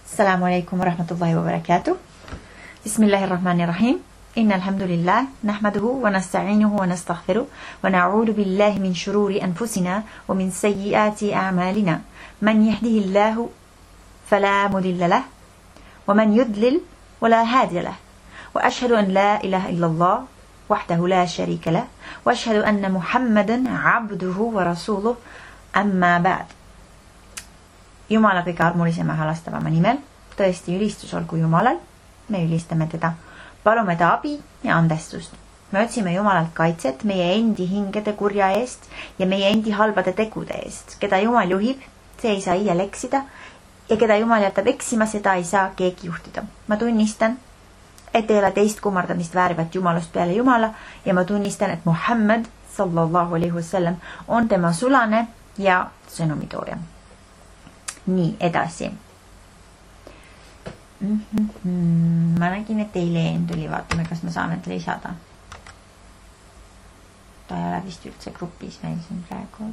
السلام عليكم ورحمة الله وبركاته. بسم الله الرحمن الرحيم. إن الحمد لله نحمده ونستعينه ونستغفره ونعوذ بالله من شرور أنفسنا ومن سيئات أعمالنا. من يهده الله فلا مضل له ومن يضلل ولا هادي له. وأشهد أن لا إله إلا الله وحده لا شريك له وأشهد أن محمدا عبده ورسوله. أما بعد. Jumala kõige armulisema halastavama nimel, tõesti ülistus olgu Jumalal, me ülistame teda, palume ta abi ja andestust. Me otsime Jumalalt kaitset meie endi hingede kurja eest ja meie endi halbade tegude eest. Keda Jumal juhib, see ei saa iial eksida ja keda Jumal jätab eksima, seda ei saa keegi juhtida. Ma tunnistan, et ei ole teist kummardamist väärivat Jumalust peale Jumala ja ma tunnistan, et Muhammad sallallahu alaihi wasallam on tema sulane ja sõnumitooja. Nii, edasi. Ma nägin, et Eileen tuli, vaatame, kas me saame et lisada. Ta ei ole vist üldse grupis meil siin praegu.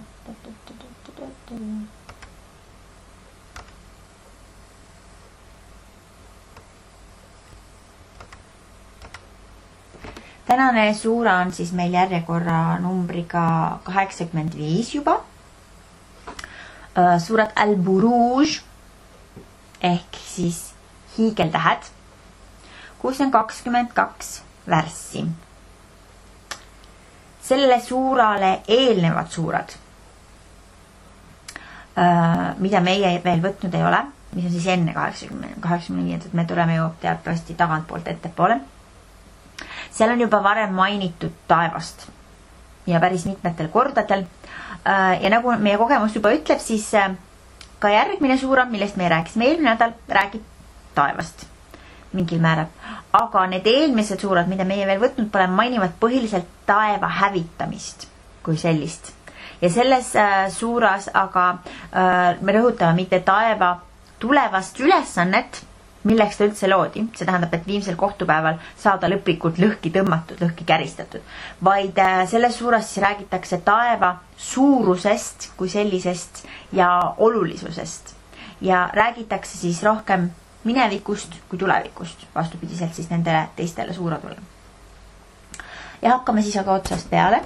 Tänane suura on siis meil järjekorra numbriga 85 juba. Surat Al-Buruj ehk siis hiigeltähed, kus on 22 värssi. Sellele suurale eelnevad suurad, mida meie veel võtnud ei ole, mis on siis enne 85, me tuleme ju teatavasti tagantpoolt ettepoole. Seal on juba varem mainitud taevast ja päris mitmetel kordadel. Ja nagu meie kogemus juba ütleb, siis ka järgmine suura, millest me rääkisime eelmine nädal, räägib taevast mingil määral. Aga need eelmised suurad, mida meie veel võtnud pole, mainivad põhiliselt taeva hävitamist kui sellist. Ja selles suuras aga me rõhutame mitte taeva tulevast ülesannet, milleks ta üldse loodi. See tähendab, et viimsel kohtupäeval saada lõplikult lõhki tõmmatud, lõhki käristatud. Vaid selles suuras siis räägitakse taeva suurusest kui sellisest ja olulisusest. Ja räägitakse siis rohkem minevikust kui tulevikust, vastupidiselt siis nendele teistele suuradule. Ja hakkame siis aga otsast peale.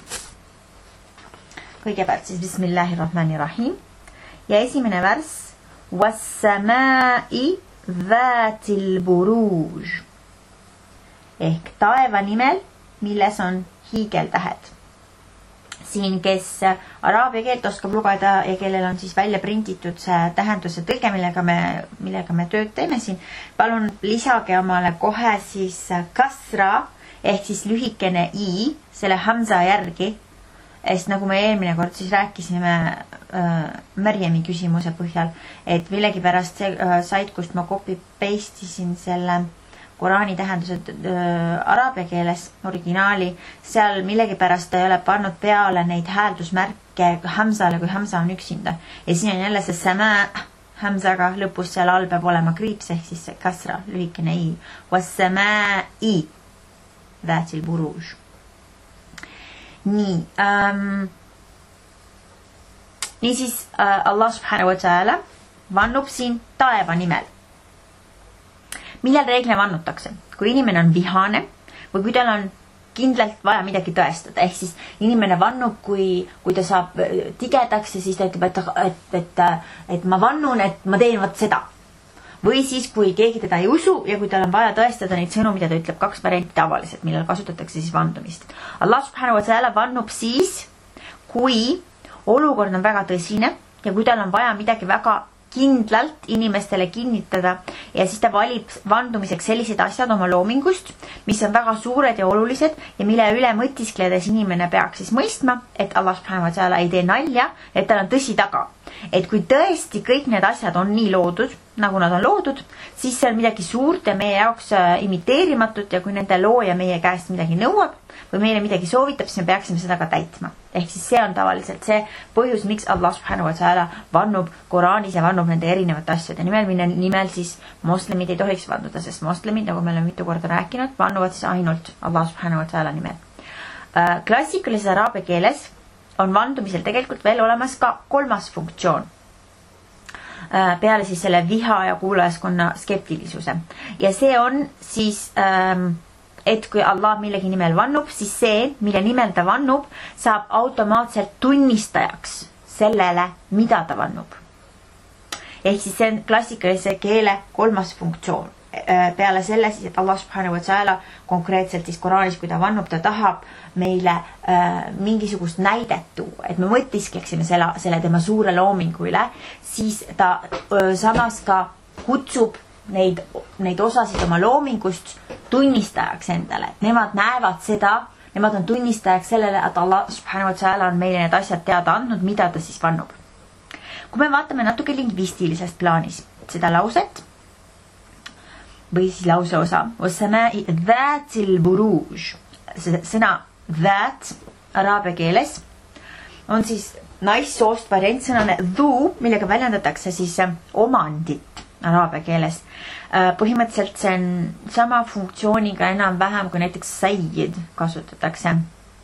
Kõigepealt siis Bismillahirrahmanirrahim. Ja esimene värss Was-samaa'i Vaatil buruuj ehk taeva nimel, milles on hiigeltähed. Siin, kes araabia keelt oskab lugeda ja kellel on siis välja printitud see tähenduse tõlge, millega me tööd teeme siin, palun lisage omale kohe siis kasra ehk siis lühikene i selle hamza järgi. Sest nagu me eelmine kord siis rääkisime Märjemi küsimuse põhjal, et millegipärast see sait, kust ma copy-pastisin selle Koraani tähendused araabia keeles originaali, seal millegipärast ei ole pannud peale neid hääldusmärke hamzale, kui hamza on üksinda. Ja siin on jälle see sama hamzaga lõpus seal all peab olema kriips ehk siis see kasra, lühikene i. Was-samaa'i Vaatil buruuj. Nii siis Allah subhanahu wa ta'ala vannub siin taeva nimel. Millal reeglina vannutakse? Kui inimene on vihane või kui tal on kindlalt vaja midagi tõestada. Ehk siis inimene vannub, kui ta saab tigedaks ja siis ta ütleb, et ma vannun, et ma teen vaat seda. Või siis, kui keegi teda ei usu ja kui tal on vaja tõestada neid sõnu, mida ta ütleb, 2 varianti tavaliselt, millal kasutatakse siis vandumist. Allah subhanahu wa ta'ala vannub siis, kui olukord on väga tõsine ja kui tal on vaja midagi väga kindlalt inimestele kinnitada ja siis ta valib vandumiseks sellised asjad oma loomingust, mis on väga suured ja olulised ja mille üle mõtiskledes inimene peaks siis mõistma, et Allah subhanahu wa ta'ala ei tee nalja, et tal on tõsi taga. Et kui tõesti kõik need asjad on nii loodud, nagu nad on loodud, siis see on midagi suurt ja meie jaoks imiteerimatut ja kui nende looja meie käest midagi nõuab või meile midagi soovitab, siis me peaksime seda ka täitma. Ehk siis see on tavaliselt see põhjus, miks Allah subhanahu wa ta'ala vannub Koraanis ja vannub nende erinevate asjade nimel siis moslemid ei tohiks vanduda, sest moslemid, nagu me oleme mitu korda rääkinud, vannuvad siis ainult Allah subhanahu wa ta'ala nimel. Klassikalises araabia keeles on vandumisel tegelikult veel olemas ka kolmas funktsioon. peale siis selle viha ja kuulajaskonna skeptilisuse. Ja see on siis, et kui Allah millegi nimel vannub, siis see, mille nimel ta vannub, saab automaatselt tunnistajaks sellele, mida ta vannub. Ehk siis see on klassikalise keele kolmas funktsioon. Peale selle siis, et Allah subhanahu wa ta'ala konkreetselt siis Koraanis, kui ta vannub, ta tahab meile mingisugust näidet tuua, et me mõtiskleksime selle tema suure loomingu üle, siis ta samas ka kutsub neid osasid oma loomingust tunnistajaks endale. Nemad näevad seda, nemad on tunnistajaks sellele, et Allah subhanahu wa ta'ala on meile need asjad teada andnud, mida ta siis vannub. Kui me vaatame natuke lingvistilisest plaanis seda lauset, või siis lause osa, وَالسَّمَاءِ ذَاتِ الْبُرُوجِ. Sõna that araabia keeles on siis naissoost variant sõnane dhu, millega väljendatakse siis omandit araabia keeles. Põhimõtteliselt see on sama funktsiooniga enam-vähem, kui näiteks sayyid kasutatakse.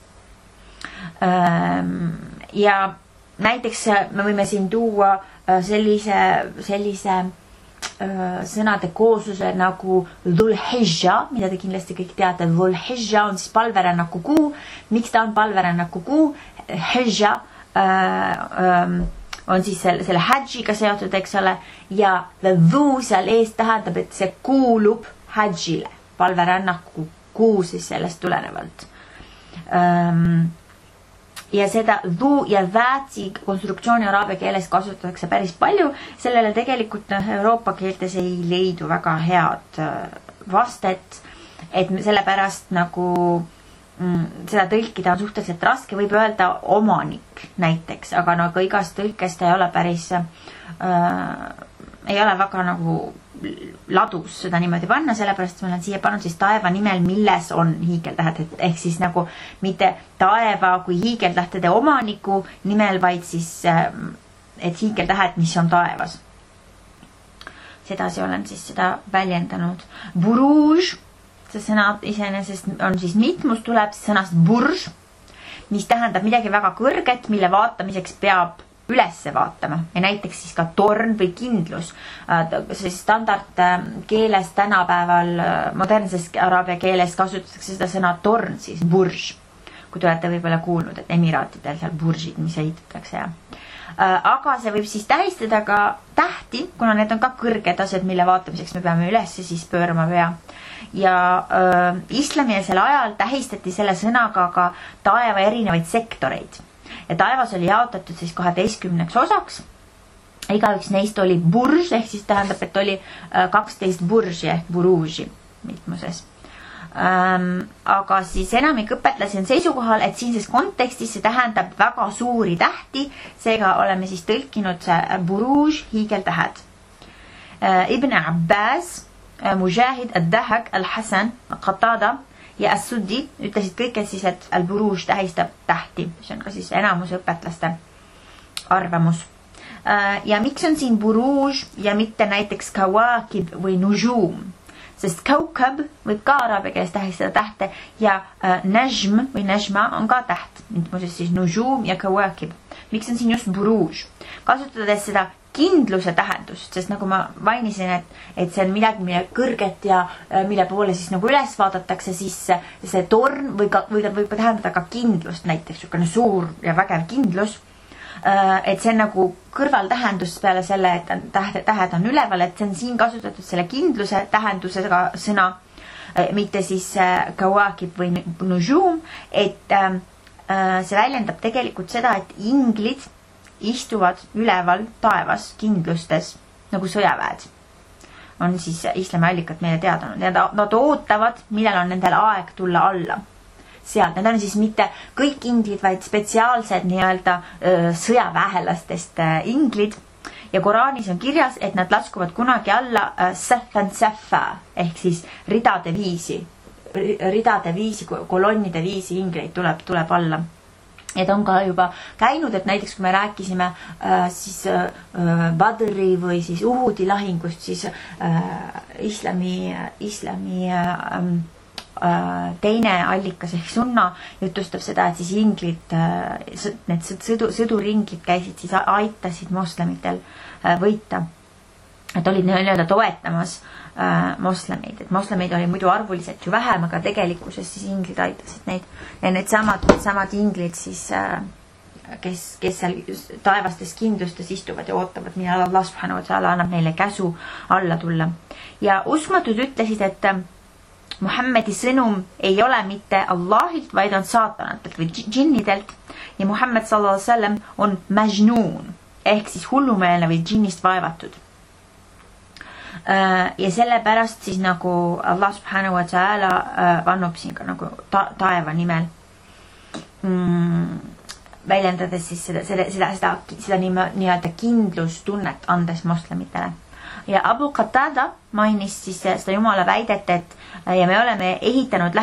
Ja näiteks me võime siin tuua sellise sõnade koosluse nagu Dhul-Hijja, mida te kindlasti kõik teate. Dhul-Hijja on siis palverännaku kuu. Miks ta on palverännaku kuu? Hijja on siis selle hajjiga seotud, eks ole, ja dhu seal ees tähendab, et see kuulub hajjile, palverännaku kuu siis sellest tulenevalt. Ja seda dhu ja vätsi konstruktsiooni araabia keeles kasutatakse päris palju. Sellele tegelikult Euroopa keeltes ei leidu väga head vastet, et sellepärast nagu seda tõlkida on suhteliselt raske, võib öelda omanik näiteks, aga nagu igast tõlkest ei ole päris, ei ole väga nagu ladus seda niimoodi panna, sellepärast ma olen siia pannud siis taeva nimel, milles on hiigeltähed, ehk siis nagu mitte taeva kui hiigeltähtede omaniku nimel, vaid siis et hiigeltähed, mis on taevas. Sedasi olen siis seda väljendanud. Buruj, see sõna iseenesest on siis mitmus, tuleb sõnast burž, mis tähendab midagi väga kõrget, mille vaatamiseks peab ülesse vaatama. Ja näiteks siis ka torn või kindlus. See standard keeles tänapäeval, modernses araabia keeles kasutatakse seda sõna torn, siis burž. Kui te olete võib-olla kuulnud, et emiraatidel seal buržid, mis ehitatakse. Aga see võib siis tähistada ka tähti, kuna need on ka kõrged asjad, mille vaatamiseks me peame ülesse siis pöörama pea. Ja islamilisel ajal tähistati selle sõnaga ka taeva erinevaid sektoreid. Ja taevas oli jaotatud siis 12 osaks. Igaüks neist oli burž, ehk siis tähendab, et oli 12 burži ehk buruži mitmuses. Aga siis enamik õpetlasi on seisukohal, et siinses kontekstis see tähendab väga suuri tähti, seega oleme siis tõlkinud see buruž, hiigeltähed. Ibn Abbas, Mujahid, Ad-Dahak, Al-Hasan, Qatada ja As-Suddi ütlesid kõike siis, et al-buruž tähistab tähti. See on ka siis enamuse õpetlaste arvamus. Ja miks on siin buruž ja mitte näiteks kawakib või nujum? Sest kaukab võib ka araabia keeles tähistada tähte ja najm või najma on ka täht. Muuseas siis nujum ja kawakib. Miks on siin just buruž? Kasutades seda kindluse tähendust, sest nagu ma mainisin, et see on midagi, mille kõrget ja mille poole siis nagu üles vaadatakse, siis see torn võib tähendada ka kindlust, näiteks niisugune suur ja vägev kindlus, et see on nagu kõrvaltähendus peale selle, et tähed on üleval, et see on siin kasutatud selle kindluse tähendusega sõna, mitte siis kawakib või nujum, et see väljendab tegelikult seda, et inglid istuvad üleval taevas kindlustes nagu sõjaväed. On siis islami allikat meile teadanud. Ja nad ootavad, millal on nendel aeg tulla alla. Sealt. Need on siis mitte kõik inglid, vaid spetsiaalsed nii-öelda sõjaväelastest inglid. Ja Koraanis on kirjas, et nad laskuvad kunagi alla saffan saffa ehk siis ridade viisi, kolonnide viisi ingleid tuleb alla. Et on ka juba käinud, et näiteks kui me rääkisime siis Badri või siis Uhudi lahingust, siis islami teine allikas ehk sunna jutustab seda, et siis inglid, need sõduringid käisid, siis aitasid moslemitel võita. Et olid nii-öelda toetamas moslemeid, et moslemeid oli muidu arvuliselt ju vähem, aga tegelikkuses siis inglid aitasid neid ja need samad inglid siis, kes seal taevastes kindlustes istuvad ja ootavad, millal Allah subhanahu wa ta'ala annab neile käsu alla tulla. Ja uskmatud ütlesid, et Muhammedi sõnum ei ole mitte Allahilt, vaid on saatanatelt või džinnidelt ja Muhammad sallallahu alaihi wasallam on majnuun ehk siis hullumeelne või džinnist vaevatud. Ja sellepärast siis nagu Allah subhanahu wa ta'ala vannub siin ka nagu taeva nimel väljendades siis seda nii-öelda kindlustunnet andes moslemitele. Ja Abu Qatada mainis siis seda Jumala väidet, et ja me oleme ehtinud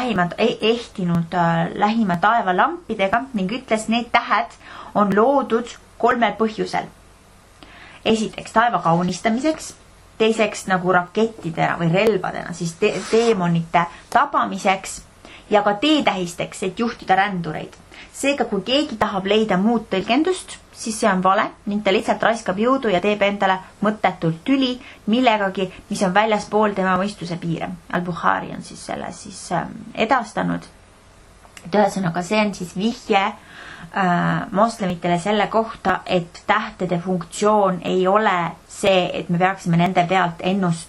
lähima taeva lampidega ning ütles, need tähed on loodud 3 põhjusel. Esiteks taeva kaunistamiseks, teiseks nagu rakettidena või relvadena, siis teemonite tabamiseks ja ka teetähisteks, et juhtida rändureid. Seega, kui keegi tahab leida muud tõlgendust, siis see on vale ning ta lihtsalt raiskab jõudu ja teeb endale mõttetult tüli millegagi, mis on väljaspool tema mõistuse piire. Al-Bukhari on siis selle siis edastanud. Ühesõnaga, see on siis vihje moslemitele selle kohta, et tähtede funktsioon ei ole see, et me peaksime nende pealt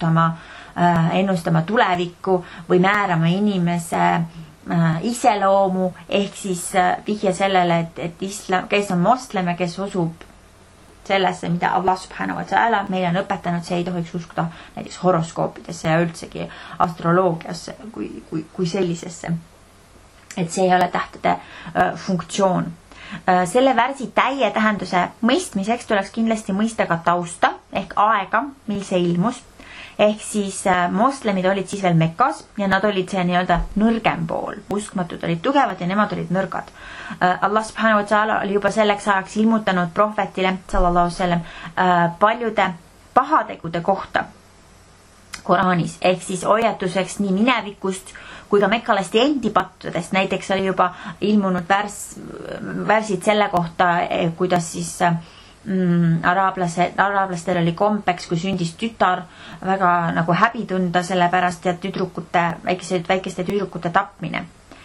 ennustama tulevikku või määrama inimese iseloomu, ehk siis vihje sellele, et islam, kes on moslem ja kes usub sellesse, mida Allah subhanahu wa ta'ala meile on õpetanud, see ei tohiks uskuda näiteks horoskoopidesse ja üldsegi astroloogiasse kui sellisesse. Et see ei ole tähtede funktsioon. Selle värsi täie tähenduse mõistmiseks tuleks kindlasti mõista ka tausta ehk aega, mil see ilmus. Ehk siis moslemid olid siis veel Mekas ja nad olid see nii-öelda nõrgem pool. Uskmatud olid tugevad ja nemad olid nõrgad. Allah subhanahu wa ta'ala oli juba selleks ajaks ilmutanud prohvetile sallallahu sallam paljude pahategude kohta Koraanis. Ehk siis hoiatuseks nii minevikust kui ka mekalaste endi pattudest. Näiteks oli juba ilmunud värsid selle kohta, kuidas siis araablastel oli kompeks, kui sündis tütar, väga nagu häbi tunda selle pärast ja väikeste tüdrukute tapmine.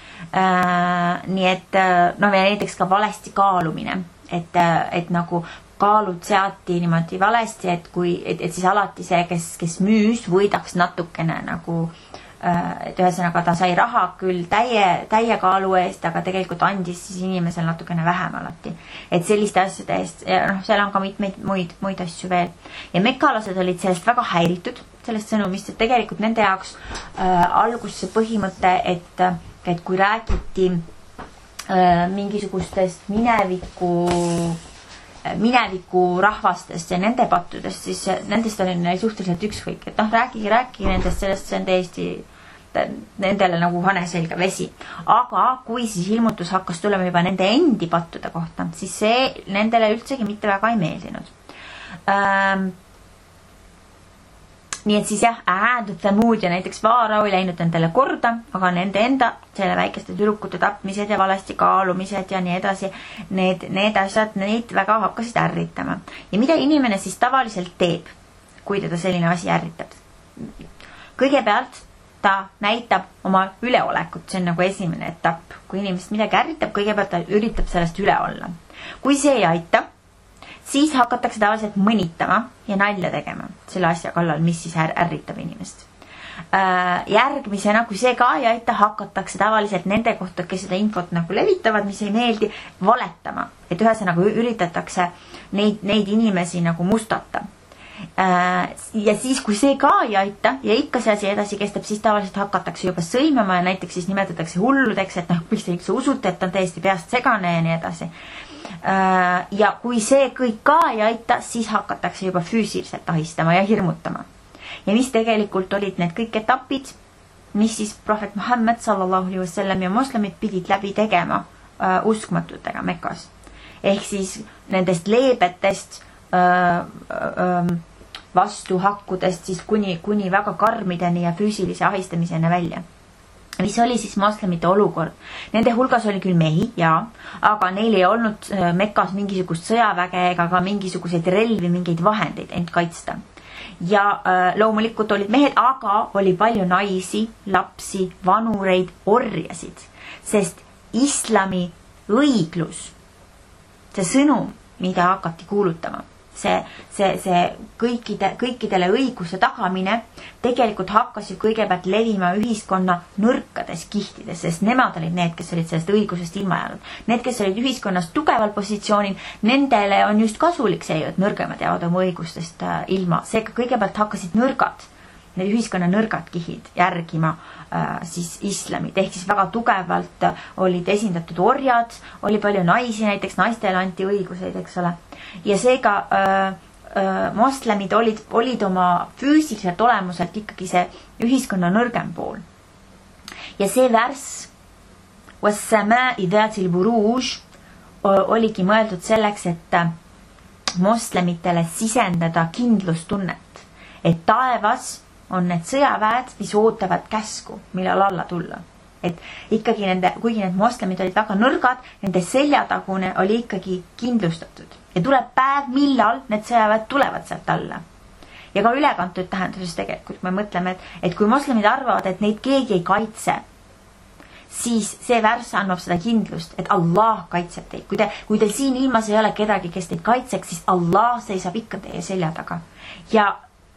Nii et näiteks ka valesti kaalumine, et nagu kaalud seati niimoodi valesti, et siis alati see, kes müüs, võidaks natukene nagu, et ühesõnaga ta sai raha küll täie kaalu eest, aga tegelikult andis siis inimesel natukene vähem alati. Et selliste asjade eest, seal on ka mitmeid muid asju veel. Ja mekalased olid sellest väga häiritud, sellest sõnumist, et tegelikult nende jaoks algus see põhimõte, et kui räägiti mingisugustest mineviku rahvastest ja nende pattudest, siis nendest oli neil suhteliselt ükskõik, et rääkige nendest, sellest see on täiesti nendele nagu hane selga vesi. Aga kui siis ilmutus hakkas tulema juba nende endi pattude kohta, siis see nendele üldsegi mitte väga ei meeldinud. Nii et siis jah, Thamud ja näiteks Vaara oli läinud nendele korda, aga nende enda selle väikeste tüdrukute tapmised ja valesti kaalumised ja nii edasi, need asjad, neid väga hakkasid ärritama. Ja mida inimene siis tavaliselt teeb, kui teda selline asi ärritab? Kõigepealt ta näitab oma üleolekut, see on nagu esimene etapp. Kui inimest midagi ärritab, kõigepealt ta üritab sellest üle olla. Kui see ei aita, siis hakatakse tavaliselt mõnitama ja nalja tegema selle asja kallal, mis siis ärritab inimest. Järgmisena, kui see ka ei aita, hakatakse tavaliselt nende kohta, kes seda infot nagu levitavad, mis ei meeldi, valetama. Et ühesõnaga üritatakse neid inimesi nagu mustata. Ja siis, kui see ka ei aita ja ikka see asi edasi kestab, siis tavaliselt hakatakse juba sõimama ja näiteks siis nimetatakse hulludeks, et miks te üldse usute, et on täiesti peast segane ja nii edasi. Ja kui see kõik ka ei aita, siis hakatakse juba füüsiliselt ahistama ja hirmutama. Ja mis tegelikult olid need kõik etapid, mis siis prohvet Muhammad sallallahu alaihi wasallam ja moslemid pidid läbi tegema uskmatutega Mekas. Ehk siis nendest leebetest vastuhakkudest siis kuni väga karmideni ja füüsilise ahistamiseni välja. mis oli siis moslemite olukord. Nende hulgas oli küll mehi, jaa, aga neil ei olnud Mekas mingisugust sõjaväge ega ka mingisuguseid relvi, mingeid vahendeid end kaitsta. Ja loomulikult olid mehed, aga oli palju naisi, lapsi, vanureid, orjasid, sest islami õiglus, see sõnum, mida hakati kuulutama, see kõikidele õiguse tagamine tegelikult hakkas ju kõigepealt levima ühiskonna nõrkades kihtides, sest nemad olid need, kes olid sellest õigusest ilma jäänud. Need, kes olid ühiskonnas tugeval positsioonil, nendele on just kasulik see, et nõrgemad jäävad oma õigustest ilma. Seega kõigepealt hakkasid need ühiskonna nõrgad kihid järgima siis islamit, ehk siis väga tugevalt olid esindatud orjad, oli palju naisi, näiteks naistele anti õiguseid, eks ole. Ja seega moslemid olid oma füüsiliselt olemuselt ikkagi see ühiskonna nõrgem pool. Ja see värss وَالسَّمَاءِ ذَاتِ الْبُرُوجِ oligi mõeldud selleks, et moslemitele sisendada kindlustunnet, et taevas on need sõjaväed, mis ootavad käsku, millal alla tulla. Et ikkagi kuigi need moslemid olid väga nõrgad, nende seljatagune oli ikkagi kindlustatud. Ja tuleb päev, millal need sõjaväed tulevad sealt alla. Ja ka ülekantud tähenduses tegelikult me mõtleme, et kui moslemid arvavad, et neid keegi ei kaitse, siis see värss annab seda kindlust, et Allah kaitseb teid. Kui teil siin ilmas ei ole kedagi, kes teid kaitseks, siis Allah seisab ikka teie selja taga. Ja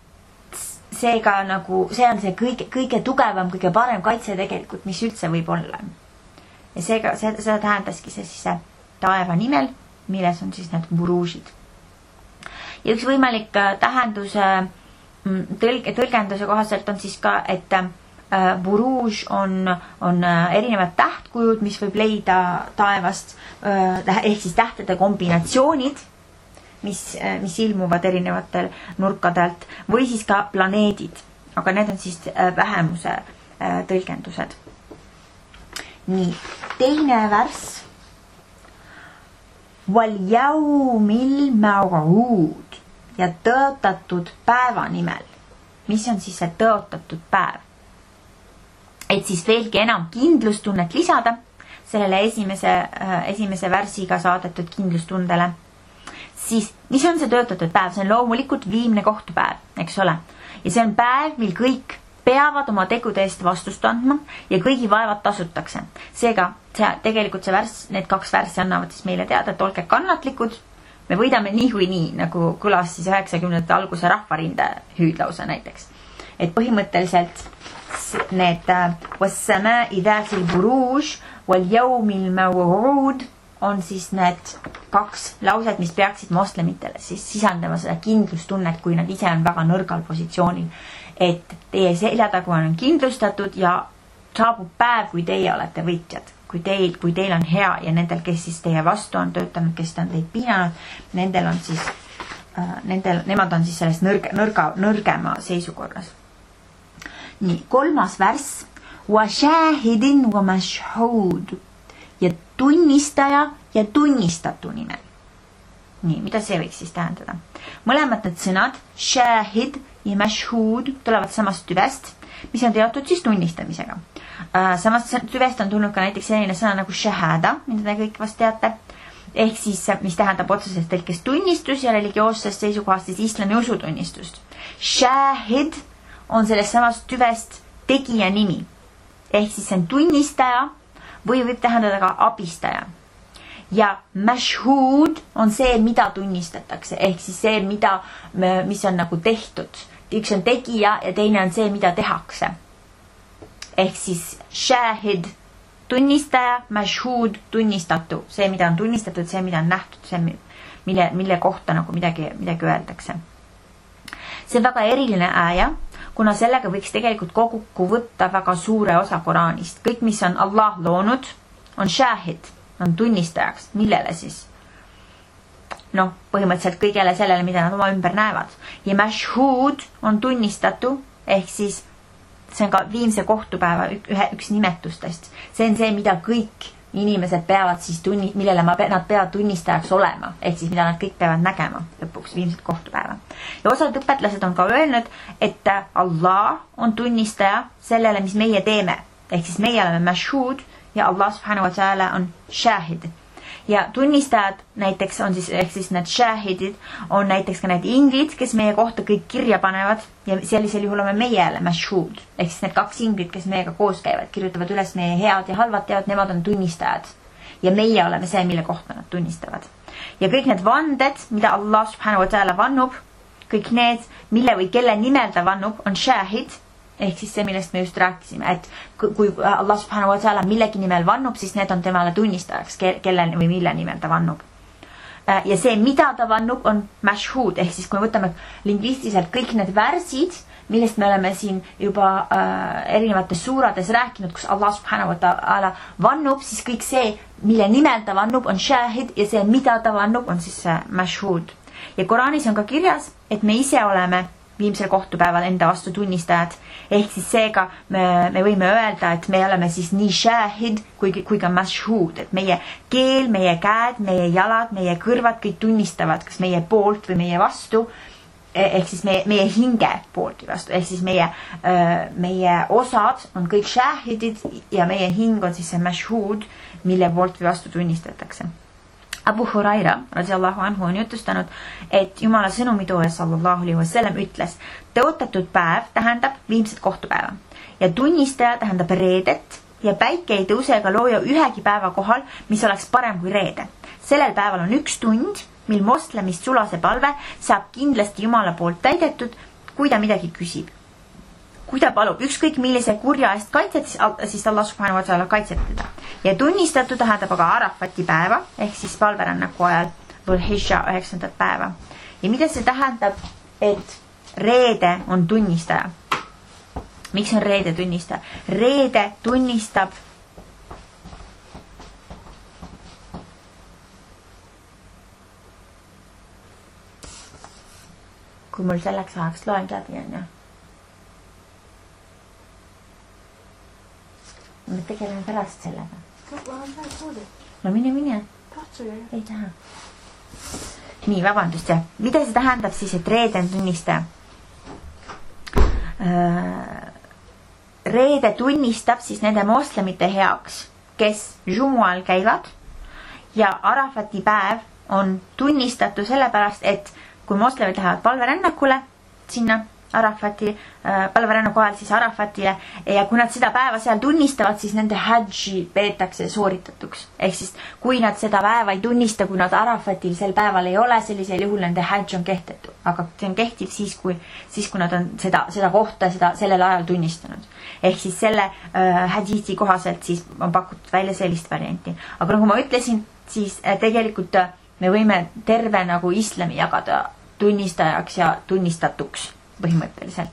seega see on see kõige tugevam, kõige parem kaitse tegelikult, mis üldse võib olla. Ja seega seda tähendaski see taeva nimel, milles on siis need buruužid. Ja üks võimalik tähenduse tõlgenduse kohaselt on siis ka, et buruuž on erinevad tähtkujud, mis võib leida taevast, ehk siis tähtede kombinatsioonid, mis ilmuvad erinevatel nurkadelt, või siis ka planeedid, aga need on siis vähemuse tõlgendused. Nii, teine värss. Valjawmil ma'ud ja tõotatud päeva nimel. Mis on siis see tõotatud päev? Et siis veelgi enam kindlustunnet lisada sellele esimese värsiga saadetud kindlustundele. Siis, mis on see töötatud päev? See on loomulikult viimne kohtupäev, eks ole. Ja see on päev, mil kõik peavad oma tegude eest vastust andma ja kõigi vaevad tasutakse. Seega, tegelikult need 2 värssi annavad siis meile teada, et olge kannatlikud. Me võidame nii, nagu kõlas siis 90. alguse rahvarinde hüüdlause näiteks. Et põhimõtteliselt need وَالسَّمَاءِ ذَاتِ الْبُرُوجِ وَالْيَوْمِ الْمَوْعُودِ on siis need 2 lauset, mis peaksid moslemitele siis sisandama seda kindlustunnet, kui nad ise on väga nõrgal positsioonil, et teie seljatagu on kindlustatud ja saabub päev, kui teie olete võitjad, kui teil on hea ja nendel, kes siis teie vastu on töötanud, kes on teid piinanud, nemad on siis selles nõrgema seisukorras. Nii, 3. värss. وَشَاهِدٍ وَمَشْهُودٍ ja tunnistaja ja tunnistatu nimel. Nii, mida see võiks siis tähendada? Mõlemad need sõnad, shahid ja mashhud, tulevad samast tüvest, mis on teatud siis tunnistamisega. Samast tüvest on tulnud ka näiteks selline sõna nagu shahada, mida te kõik vast teate, ehk siis, mis tähendab otseselt tõlkes tunnistus ja religioossest seisukohast siis islami usutunnistust. Shahid on sellest samast tüvest tegija nimi, ehk siis see on tunnistaja, või võib tähendada ka abistaja. Ja mashhud on see, mida tunnistatakse, ehk siis see, mis on nagu tehtud. Üks on tegija ja teine on see, mida tehakse. Ehk siis shahid, tunnistaja, mashhud, tunnistatu. See, mida on tunnistatud, see, mida on nähtud, see, mille kohta nagu midagi öeldakse. See on väga eriline ääja, kuna sellega võiks tegelikult kokku võtta väga suure osa Koraanist. Kõik, mis on Allah loonud, on shahid, on tunnistajaks. Millele siis? Põhimõtteliselt kõigele sellele, mida nad oma ümber näevad. Ja mashhud on tunnistatu, ehk siis see on ka viimse kohtupäeva üks nimetustest. See on see, mida kõik inimesed peavad siis millele nad peavad tunnistajaks olema, ehk siis mida nad kõik peavad nägema lõpuks viimset kohtupäeva. Ja osad õpetlased on ka öelnud, et Allah on tunnistaja sellele, mis meie teeme. ehk siis meie oleme mashhud ja Allah subhanahu wa ta'ala on shahid. Ja tunnistajad näiteks on siis, ehk siis need shahidid on näiteks ka need inglid, kes meie kohta kõik kirja panevad ja sellisel juhul oleme meie jälle mashhud. Ehk siis need 2 inglid, kes meiega koos käivad, kirjutavad üles meie head ja halvad teod, nemad on tunnistajad. Ja meie oleme see, mille kohta nad tunnistavad. Ja kõik need vanded, mida Allah subhanahu wa ta'ala vannub, kõik need, mille või kelle nimel ta vannub, on shahid. Ehk siis see, millest me just rääkisime, et kui Allah subhanahu wa ta'ala millegi nimel vannub, siis need on temale tunnistajaks, kelle või mille nimel ta vannub. Ja see, mida ta vannub, on mashhud, ehk siis kui me võtame lingvistiliselt kõik need värsid, millest me oleme siin juba erinevates suurades rääkinud, kus Allah subhanahu wa ta'ala vannub, siis kõik see, mille nimel ta vannub, on shahid ja see, mida ta vannub, on siis mashhud. Ja Koraanis on ka kirjas, et me ise oleme viimsel kohtupäeval enda vastu tunnistajad. Ehk siis seega me võime öelda, et me oleme siis nii shahid kui ka mashhud, et meie keel, meie käed, meie jalad, meie kõrvad kõik tunnistavad kas meie poolt või meie vastu, ehk siis meie hinge poolt või vastu, ehk siis meie osad on kõik shahidid ja meie hing on siis see mashhud, mille poolt või vastu tunnistatakse. Abu Huraira radiyallahu anhu on jutustanud, et Jumala sõnumitooja sallallahu alaihi wasallam ütles, tõotatud päev tähendab viimset kohtupäeva ja tunnistaja tähendab reedet ja päike ei tõuse ega looja ühegi päeva kohal, mis oleks parem kui reede. Sellel päeval on 1 tund, mil moslemist sulase palve saab kindlasti Jumala poolt täidetud, kui ta midagi küsib. Kui ta palub ükskõik millise kurja eest kaitset, siis Allah subhanahu wa ta'ala kaitseb teda. Ja tunnistatud tähendab aga Arafati päeva, ehk siis palverännaku ajal Dhul-Hijja 9. päeva. Ja mida see tähendab, et reede on tunnistaja? Miks on reede tunnistaja? Reede tunnistab kui mul selleks ajaks loeng läbi on, jah. Me tegeleme pärast sellega. No mine. Ei taha. Nii, vabandust, jah. Mida see tähendab siis, et reede on tunnistaja? Reede tunnistab siis nende moslemite heaks, kes Jumu'al käivad ja Arafati päev on tunnistatu sellepärast, et kui moslemid lähevad palverännakule sinna Arafati, palverännaku ajal siis Arafatile ja kui nad seda päeva seal tunnistavad, siis nende hadži peetakse sooritatuks. Ehk siis kui nad seda päeva ei tunnista, kui nad Arafatil sel päeval ei ole, sellisel juhul nende hadž on kehtetu. Aga see on kehtiv siis, kui nad on seda kohta sellel ajal tunnistanud. Ehk siis selle hadiisi kohaselt siis on pakutud välja sellist varianti. Aga nagu ma ütlesin, siis tegelikult me võime terve nagu islami jagada tunnistajaks ja tunnistatuks põhimõtteliselt.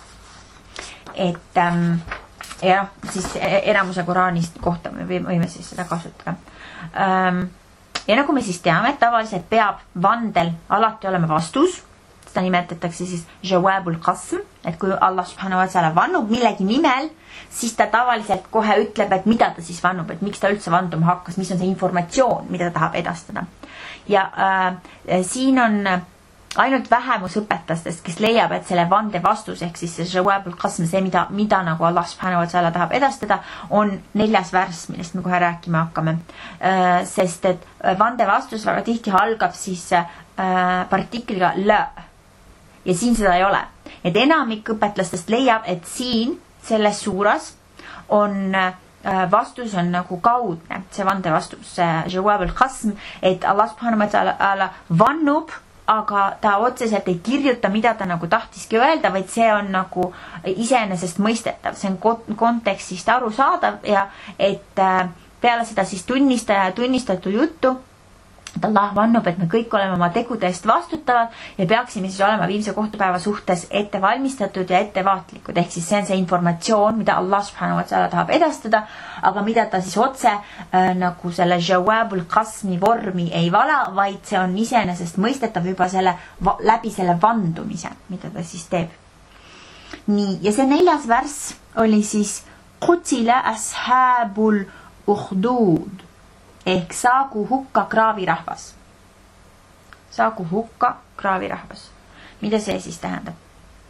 Et ja siis enamuse Koraanist kohta me võime siis seda kasutada. Ja nagu me siis teame, et tavaliselt peab vandel alati olema vastus. Seda nimetatakse siis jawabul qasm, et kui Allah subhanahu wa ta'ala vannub millegi nimel, siis ta tavaliselt kohe ütleb, et mida ta siis vannub, et miks ta üldse vanduma hakkas, mis on see informatsioon, mida ta tahab edastada. Ja siin on ainult vähemus õpetastest, kes leiab, et selle vande vastus, ehk siis see jawabul qasm, see mida nagu Allah subhanahu wa ta'ala tahab edastada, on 4. värss, millest me kohe rääkima hakkame. Sest et vande vastus väga tihti algab siis partikliga la ja siin seda ei ole. Et enamik õpetlastest leiab, et siin selles suuras on vastus on nagu kaudne, see vande vastus, jawabul qasm, et Allah subhanahu wa ta'ala vannub, aga ta otseselt ei kirjuta, mida ta nagu tahtiski öelda, vaid see on nagu iseenesest mõistetav. See on kontekstist aru saadav ja et peale seda siis tunnistaja ja tunnistatu juttu, et Allah vannub, et me kõik oleme oma tegude eest vastutavad ja peaksime siis olema viimse kohtupäeva suhtes ettevalmistatud ja ettevaatlikud. Ehk siis see on see informatsioon, mida Allah subhanahu wa ta'ala tahab edastada, aga mida ta siis otse nagu selle jawabul qasmi vormi ei vala, vaid see on iseenesest mõistetav juba läbi selle vandumise, mida ta siis teeb. Nii, ja see 4. värss oli siis qutila ashabul ukhdud ehk saagu hukka kraavirahvas. Saagu hukka kraavirahvas. Mida see siis tähendab?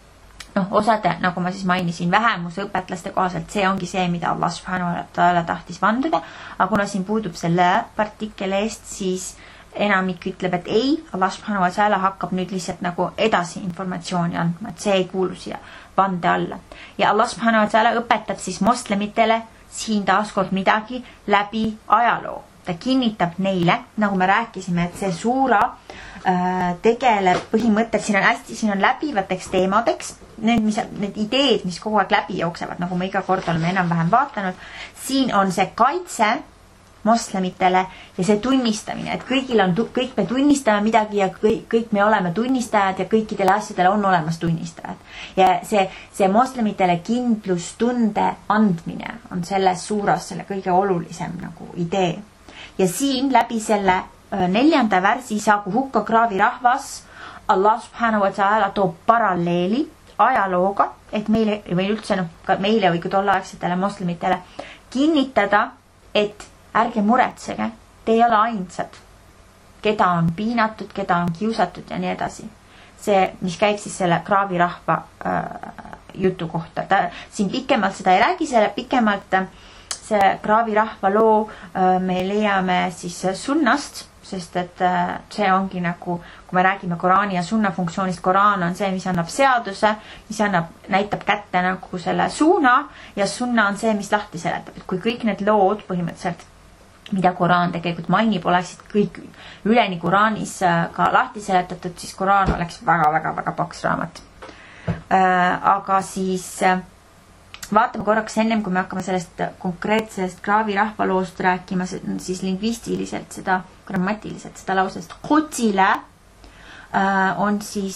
osade, nagu ma siis mainisin, vähemuse õpetlaste kohaselt see ongi see, mida Allah subhanahu wa ta'ala tahtis vanduda, aga kuna siin puudub selle partikkel eest, siis enamik ütleb, et ei, Allah subhanahu wa ta'ala hakkab nüüd lihtsalt nagu edasi informatsiooni andma, et see ei kuulu siia vande alla. Ja Allah subhanahu wa ta'ala õpetab siis moslemitele siin taaskord midagi läbi ajaloo. Ta kinnitab neile, nagu me rääkisime, et see suura tegeleb põhimõtteliselt, siin on läbivateks teemadeks, need ideed, mis kogu aeg läbi jooksevad, nagu me iga kord oleme enam-vähem vaatanud, siin on see kaitse moslemitele ja see tunnistamine, et kõik me tunnistame midagi ja kõik me oleme tunnistajad ja kõikidele asjadele on olemas tunnistajad. Ja see moslemitele kindlustunde andmine on selles suuras selle kõige olulisem nagu idee. Ja siin läbi selle 4. värsi saagu hukka kraavi rahvas, Allah subhanahu wa ta'ala toob paralleeli ajalooga, et meile või üldse ka meile või tolleaegsetele moslemitele kinnitada, et ärge muretsege, te ei ole ainsad, keda on piinatud, keda on kiusatud ja nii edasi. See, mis käib siis selle kraavi rahva jutu kohta. Siin pikemalt seda ei räägi, selle pikemalt see kraavi rahva loo me leiame siis sunnast, sest et see ongi nagu, kui me räägime Koraani ja sunna funktsioonist, Koraan on see, mis annab seaduse, mis näitab kätte nagu selle suuna ja sunna on see, mis lahti seletab. Et kui kõik need lood põhimõtteliselt, mida Koraan tegelikult mainib, oleksid kõik üleni Koraanis ka lahti seletatud, siis Koraan oleks väga paks raamat. Aga siis vaatame korraks ennem, kui me hakkame sellest konkreetsest kraavi rahvaloost rääkima, siis lingvistiliselt seda, grammatiliselt seda lausest. Qutila on siis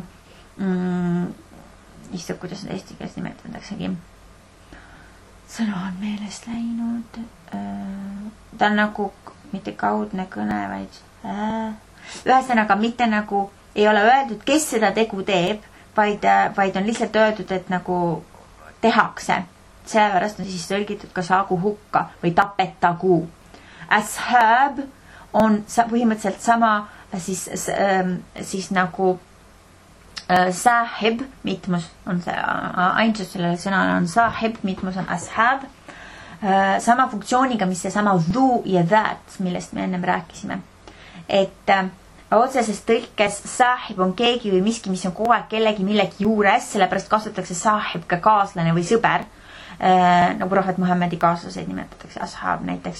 kuidas seda eesti keeles nimetataksegi. Sõna on meelest läinud. Ta on nagu mitte kaudne kõne, vaid ühesõnaga mitte nagu ei ole öeldud, kes seda tegu teeb, vaid on lihtsalt öeldud, et nagu tehakse. Sellepärast on siis tõlgitud ka saagu hukka või tapetagu. Ashab on põhimõtteliselt sama siis nagu sahib, mitmus on see, ainsus sellele sõnale on sahib, mitmus on ashab. Sama funktsiooniga, mis see sama dhu ja that, millest me ennem rääkisime. Et otseses tõlkes sahib on keegi või miski, mis on kogu aeg kellegi millegi juures, sellepärast kasutatakse sahib ka kaaslane või sõber, nagu Prohvet Muhammedi kaaslaseid nimetatakse, ashab näiteks.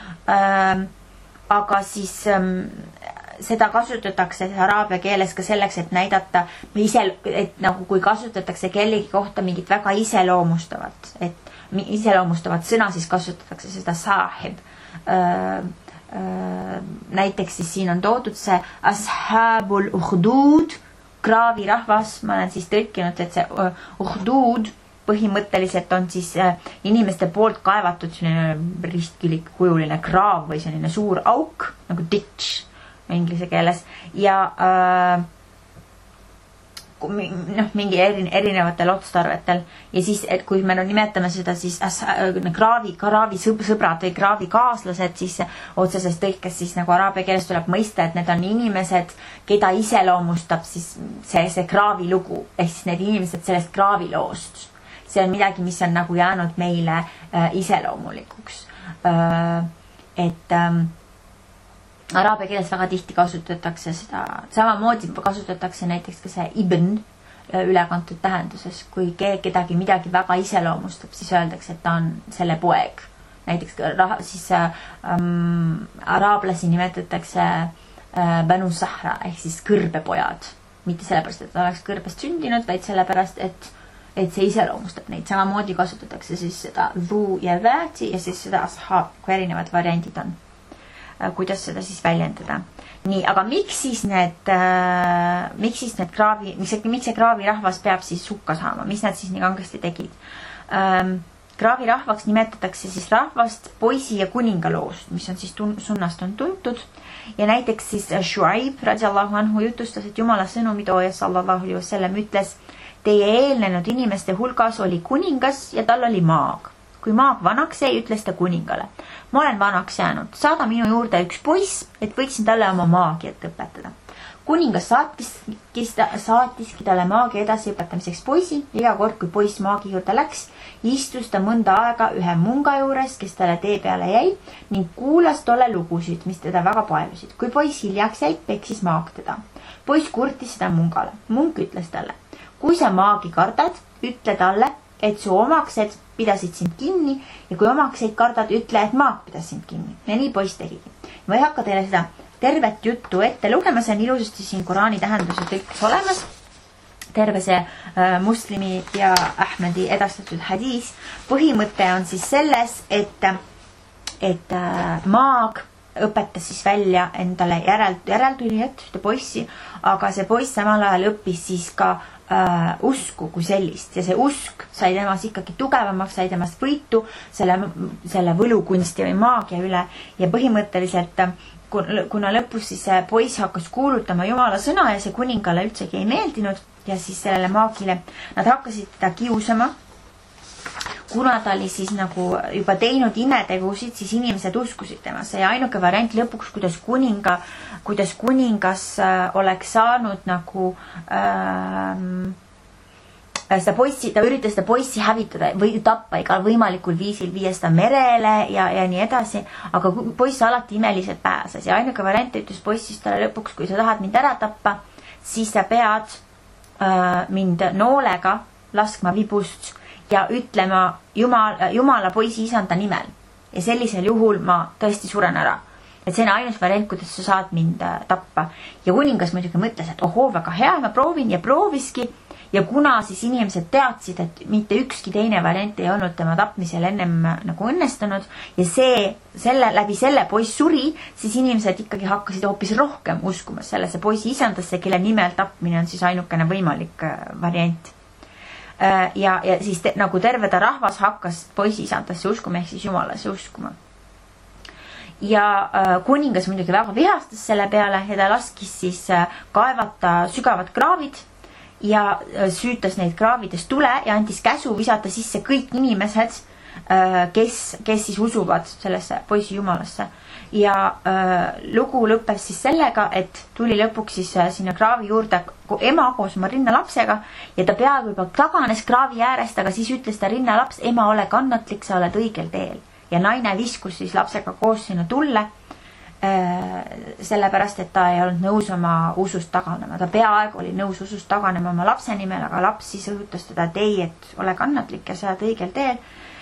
Aga siis seda kasutatakse araabia keeles ka selleks, et näidata, et nagu kui kasutatakse kellegi kohta mingit väga iseloomustavat sõna, siis kasutatakse seda sahib. Näiteks siis siin on toodud see ashabul uhdud, kraavi rahvas, ma olen siis tõlkinud, et see uhdud põhimõtteliselt on siis inimeste poolt kaevatud selline ristkülik kujuline kraav või selline suur auk, nagu ditch inglise keeles ja mingi erinevatel otstarvetel ja siis, et kui me nimetame seda siis kraavi sõbrad või kraavi kaaslased, siis otseses tõlkes siis nagu araabia keeles tuleb mõista, et need on inimesed, keda iseloomustab siis see kraavi lugu, ehk siis need inimesed sellest kraavi loost. See on midagi, mis on nagu jäänud meile iseloomulikuks. Et araabia keeles väga tihti kasutatakse seda, samamoodi kasutatakse näiteks ka see ibn ülekantud tähenduses, kui kedagi midagi väga iseloomustab, siis öeldakse, et ta on selle poeg. Näiteks siis araablasi nimetatakse Banu Sahra ehk siis kõrbepojad. Mitte sellepärast, et ta oleks kõrbest sündinud, vaid sellepärast, et see iseloomustab neid. Samamoodi kasutatakse siis seda dhu ja väti ja siis seda ashab, kui erinevad variandid on. Kuidas seda siis väljendada. Nii, aga miks see kraavi rahvas peab siis hukka saama? Mis nad siis nii kangesti tegid? Kraavi rahvaks nimetatakse siis rahvast poisi ja kuningaloost, mis on siis sunnast on tuntud. Ja näiteks siis Shuaib radiyallahu anhu jutustas, et Jumala sõnumitooja sallallahu alaihi wasallam ütles, teie eelnenud inimeste hulgas oli kuningas ja tal oli maag. Kui maag vanaks jäi, ütles ta kuningale. Ma olen vanaks jäänud. Saada minu juurde üks poiss, et võiksin talle oma maagiat õpetada. kuningas saatiski talle maagia edasiõpetamiseks poisi. Iga kord, kui poiss maagi juurde läks, istus ta mõnda aega ühe munga juures, kes talle tee peale jäi ning kuulas tolle lugusid, mis teda väga paelusid. Kui poiss hiljaks jäi, peksis maag teda. Poiss kurtis seda mungale. Munk ütles talle, kui sa maagi kardad, ütle talle, et su omaksed pidasid sind kinni ja kui omakseid kardad, ütle, et maag pidas sind kinni. Ja nii poiss tegigi. Ma ei hakka teile seda tervet juttu ette lugema, see on ilusasti siin Koraani tähenduse tõlkes olemas. Terve see muslimi ja Ahmedi edastatud hadiis. Põhimõte on siis selles, et maag õpetas siis välja endale järeltulijat, ühte poissi, aga see poiss samal ajal õppis siis ka usku kui sellist ja see usk sai temast ikkagi tugevamaks, sai temast võitu selle võlukunsti või maagia üle ja põhimõtteliselt kuna lõpus siis see poiss hakkas kuulutama Jumala sõna ja see kuningale üldsegi ei meeldinud ja siis sellele maagile nad hakkasid teda kiusama. Kuna ta oli siis nagu juba teinud imetegusid, siis inimesed uskusid temasse ja ainuke variant lõpuks, kuidas kuningas oleks saanud nagu seda poissi, ta üritas seda poissi hävitada või tappa igal võimalikul viisil, viia seda merele ja nii edasi, aga poiss alati imeliselt pääses ja ainuke variant ütles poissist talle lõpuks, kui sa tahad mind ära tappa, siis sa pead mind noolega laskma vibust ja ütlema Jumala poisi isanda nimel. Ja sellisel juhul ma tõesti suren ära. Et see on ainus variant, kuidas sa saad mind tappa. Ja kuningas muidugi mõtles, et ohoo, väga hea, ma proovin ja prooviski. Ja kuna siis inimesed teadsid, et mitte ükski teine variant ei olnud tema tapmisel ennem nagu õnnestunud ja läbi selle poiss suri, siis inimesed ikkagi hakkasid hoopis rohkem uskuma sellesse poisi isandasse, kelle nimel tapmine on siis ainukene võimalik variant. Ja siis nagu terve ta rahvas hakkas poisi isandasse uskuma, ehk siis Jumalasse uskuma. Ja kuningas muidugi väga vihastas selle peale ja ta laskis siis kaevata sügavad kraavid ja süütas neid kraavides tule ja andis käsu visata sisse kõik inimesed, kes siis usuvad sellesse poisi Jumalasse. Ja lugu lõppes siis sellega, et tuli lõpuks siis sinna kraavi juurde ema koos oma rinnalapsega ja ta peaaegu juba taganes kraavi äärest, aga siis ütles ta rinnalaps, ema, ole kannatlik, sa oled õigel teel. Ja naine viskus siis lapsega koos sinna tulle, sellepärast, et ta ei olnud nõus oma usust taganema. Ta peaaegu oli nõus usust taganema oma lapse nimel, aga laps siis õhutas teda, et ei, et ole kannatlik ja sa oled õigel teel.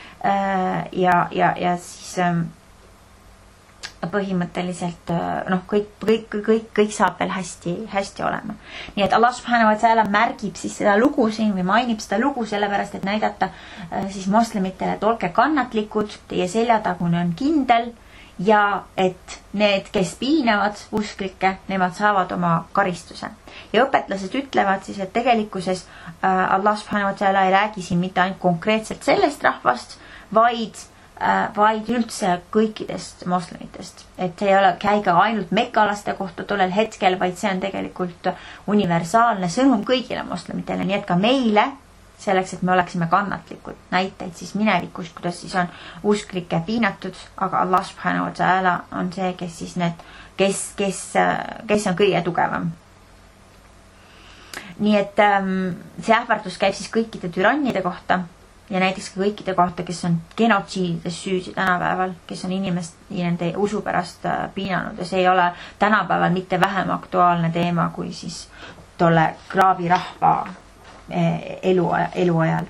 Ja siis põhimõtteliselt kõik saab veel hästi olema. Nii et Allah subhanahu wa ta'ala märgib siis seda lugu siin või mainib seda lugu sellepärast, et näidata siis moslemitele, et olge kannatlikud, teie seljatagune on kindel ja et need, kes piinavad usklikke, nemad saavad oma karistuse. Ja õpetlased ütlevad siis, et tegelikkuses Allah subhanahu wa ta'ala ei räägi siin mitte ainult konkreetselt sellest rahvast, vaid üldse kõikidest moslemitest. Et see ei ole käiga ainult mekkalaste kohta tollel hetkel, vaid see on tegelikult universaalne sõnum kõigile moslemitele, nii et ka meile, selleks, et me oleksime kannatlikud. Näiteid siis minevikust, kuidas siis on usklikke piinatud, aga Allah subhanahu wa ta'ala on see, kes siis kes on kõige tugevam. Nii et see ähvardus käib siis kõikide türannide kohta ja näiteks ka kõikide kohta, kes on genotsiidides süüdi tänapäeval, kes on inimest nende usu pärast piinanud ja see ei ole tänapäeval mitte vähem aktuaalne teema kui siis tolle kraavirahva eluajal.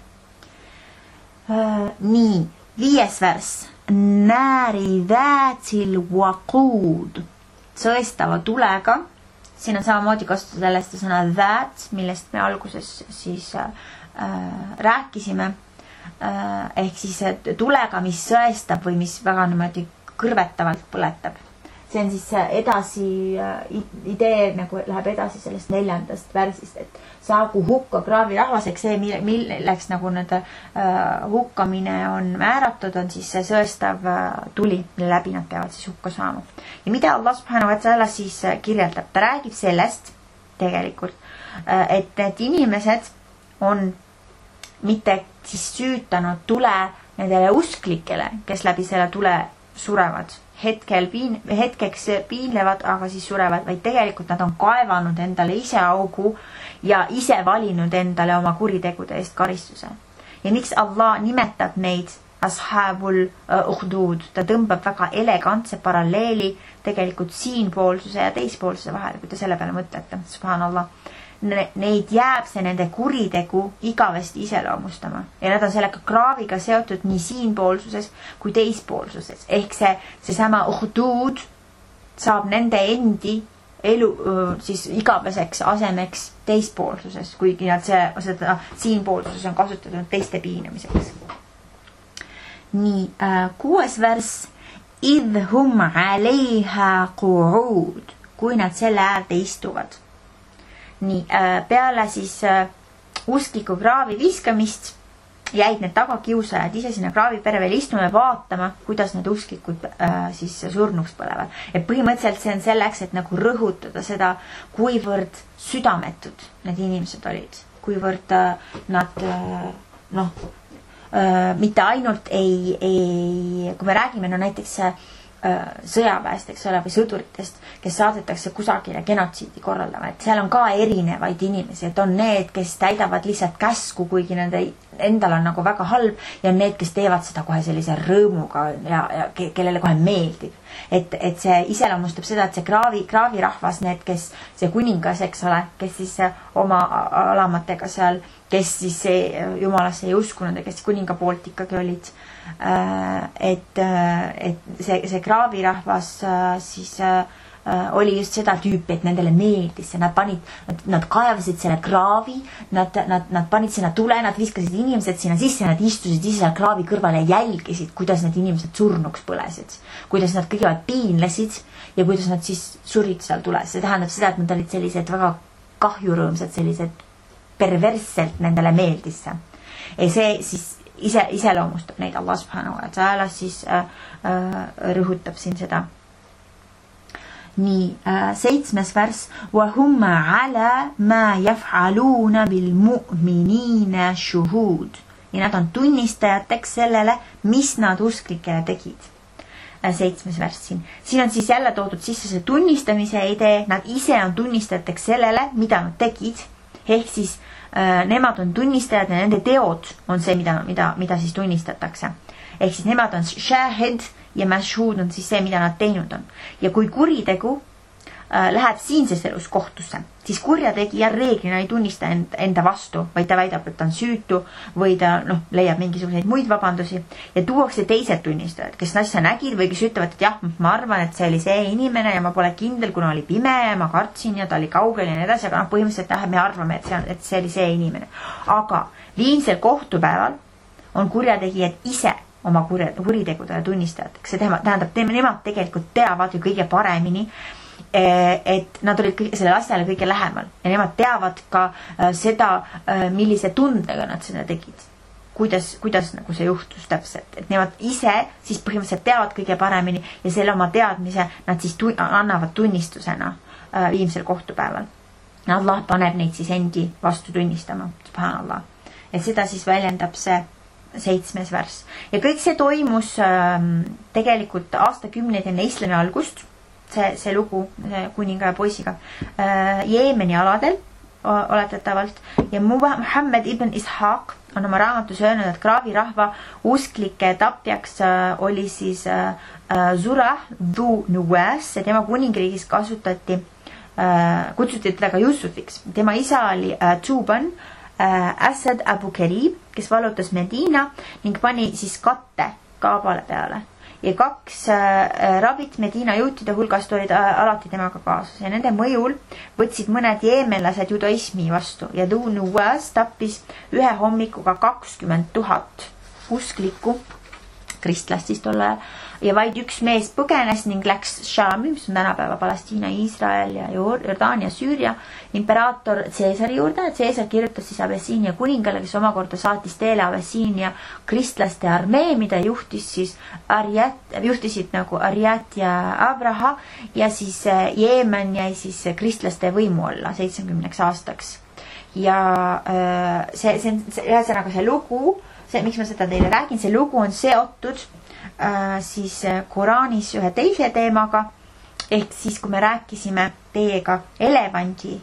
Nii, 5. vers. Nääri dhaatil waquud. Sõestava tulega. Siin on samamoodi kasutada sellest sõna dhaat, millest me alguses siis rääkisime. Ehk siis tulega, mis sõestab või mis väga niimoodi kõrvetavalt põletab. See on siis edasi, idee nagu läheb edasi sellest 4. versist, et saagu hukka kraavi rahvaseks, see milleks nagu need hukkamine on määratud, on siis see sõestav tuli, mille läbi nad peavad siis hukka saama. Ja mida Allah subhanahu wa ta'ala siis kirjeldab? Ta räägib sellest tegelikult, et need inimesed on mitte siis süütanud tule nendele usklikele, kes läbi selle tule surevad. Hetkeks piinlevad, aga siis surevad, vaid tegelikult nad on kaevanud endale ise augu ja ise valinud endale oma kuritegude eest karistuse. Ja miks Allah nimetab neid ashabul uhdud? Ta tõmbab väga elegantse paralleeli tegelikult siinpoolsuse ja teispoolsuse vahel, kui te selle peale mõtlete. Subhanallah. Neid jääb see nende kuritegu igavesti iseloomustama ja nad on sellega kraaviga seotud nii siinpoolsuses kui teispoolsuses. Ehk see sama uhdud saab nende endi elu siis igaveseks asemeks teispoolsuses, kuigi nad seda siinpoolsuses on kasutatud teiste piinamiseks. Nii, 6. vers. Idhum aleiha qu'ud, kui nad selle äärde istuvad. Nii, peale siis uskliku kraavi viskamist jäid need tagakiusajad ise sinna kraavi pere veel istuma ja vaatama, kuidas need usklikud siis surnuks põlevad. Et põhimõtteliselt see on selleks, et nagu rõhutada seda, kuivõrd südametud need inimesed olid. Kuivõrd nad mitte ainult kui me räägime näiteks sõjaväest, eks ole, või sõduritest, kes saadetakse kusagile genotsiidi korraldama, et seal on ka erinevaid inimesi, et on need, kes täidavad lihtsalt käsku, kuigi nende endal on nagu väga halb, ja on need, kes teevad seda kohe sellise rõõmuga ja kellele kohe meeldib. Et see iseloomustab seda, et see kraavirahvas, need, kes see kuningas, eks ole, kes siis oma alamatega seal, kes siis jumalasse ei uskunud ja kes kuninga poolt ikkagi olid, et see kraavirahvas siis oli just seda tüüpi, et nendele meeldis see, nad kaevasid selle kraavi, nad panid sinna tule, nad viskasid inimesed sinna sisse, nad istusid ise seal kraavi kõrvale ja jälgisid, kuidas need inimesed surnuks põlesid, kuidas nad kõigepealt piinlesid ja kuidas nad siis surid seal tules. See tähendab seda, et nad olid sellised väga kahjurõõmsad, sellised perversselt nendele meeldis see. Ja see siis iseloomustab neid, Allah subhanahu wa ta'ala siis rõhutab siin seda. Nii, 7. vers. وَهُمَّ عَلَى مَا يَفْعَلُونَ بِالْمُؤْمِنِينَ شُهُود. Ja nad on tunnistajateks sellele, mis nad usklikele tegid. 7. vers siin. Siin on siis jälle toodud sisse see tunnistamise idee. Nad ise on tunnistajateks sellele, mida nad tegid. Ehk siis nemad on tunnistajad ja nende teod on see, mida siis tunnistatakse. Ehk siis nemad on shahid ja mashhud on siis see, mida nad teinud on. Ja kui kuritegu läheb siinses elus kohtusse, siis kurjategija reeglina ei tunnista enda vastu, vaid ta väidab, et ta on süütu või ta leiab mingisuguseid muid vabandusi ja tuuakse teised tunnistajad, kes asja nägid või kes ütlevad, et jah, ma arvan, et see oli see inimene ja ma pole kindel, kuna oli pime ja ma kartsin ja ta oli kaugel ja nii edasi, aga põhimõtteliselt me arvame, et see oli see inimene. Aga viimsel kohtupäeval on kurjategijad ise oma kuritegudele tunnistajateks. See tähendab, nemad tegelikult teavad ju kõige paremini, et nad olid sellele asjale kõige lähemal ja nemad teavad ka seda, millise tundega nad seda tegid, kuidas nagu see juhtus täpselt, et nemad ise siis põhimõtteliselt teavad kõige paremini ja selle oma teadmise nad siis annavad tunnistusena viimsel kohtupäeval. Allah paneb neid siis endi vastu tunnistama, subhanallah. Et seda siis väljendab see 7. vers. Ja kõik see toimus tegelikult aastakümneid enne islami algust, see lugu kuninga ja poisiga Jeemeni aladel oletatavalt ja Muhammad ibn Ishaq on oma raamatus öelnud, et kraavirahva usklike tapjaks oli siis Zurah dhu Nuwas ja tema kuningriigis kutsuti teda ka Jusufiks. Tema isa oli Tuban Asad Abu Karib, kes vallutas Medina ning pani siis katte kaabale peale. Ja 2 rabit Medina juutide hulgast olid alati temaga kaasas ja nende mõjul võtsid mõned jeemenlased judaismi vastu ja Dhu Nuwas tappis ühe hommikuga 20 000 usklikku kristlast siis tol ajal ja vaid üks mees põgenes ning läks Shami, mis on tänapäeva Palestiina, Iisrael ja Jordaania, Süüria imperaator Caesari juurde. Caesar kirjutas siis Abessiinia kuningale, kes omakorda saatis teele Abessiinia kristlaste armee, mida juhtisid nagu Ariat ja Abraha ja siis Jeemen jäi siis kristlaste võimu alla 70 aastaks. Ja see lugu, miks ma seda teile räägin, see lugu on seotud siis Koraanis ühe teise teemaga, ehk siis kui me rääkisime teiega elevandi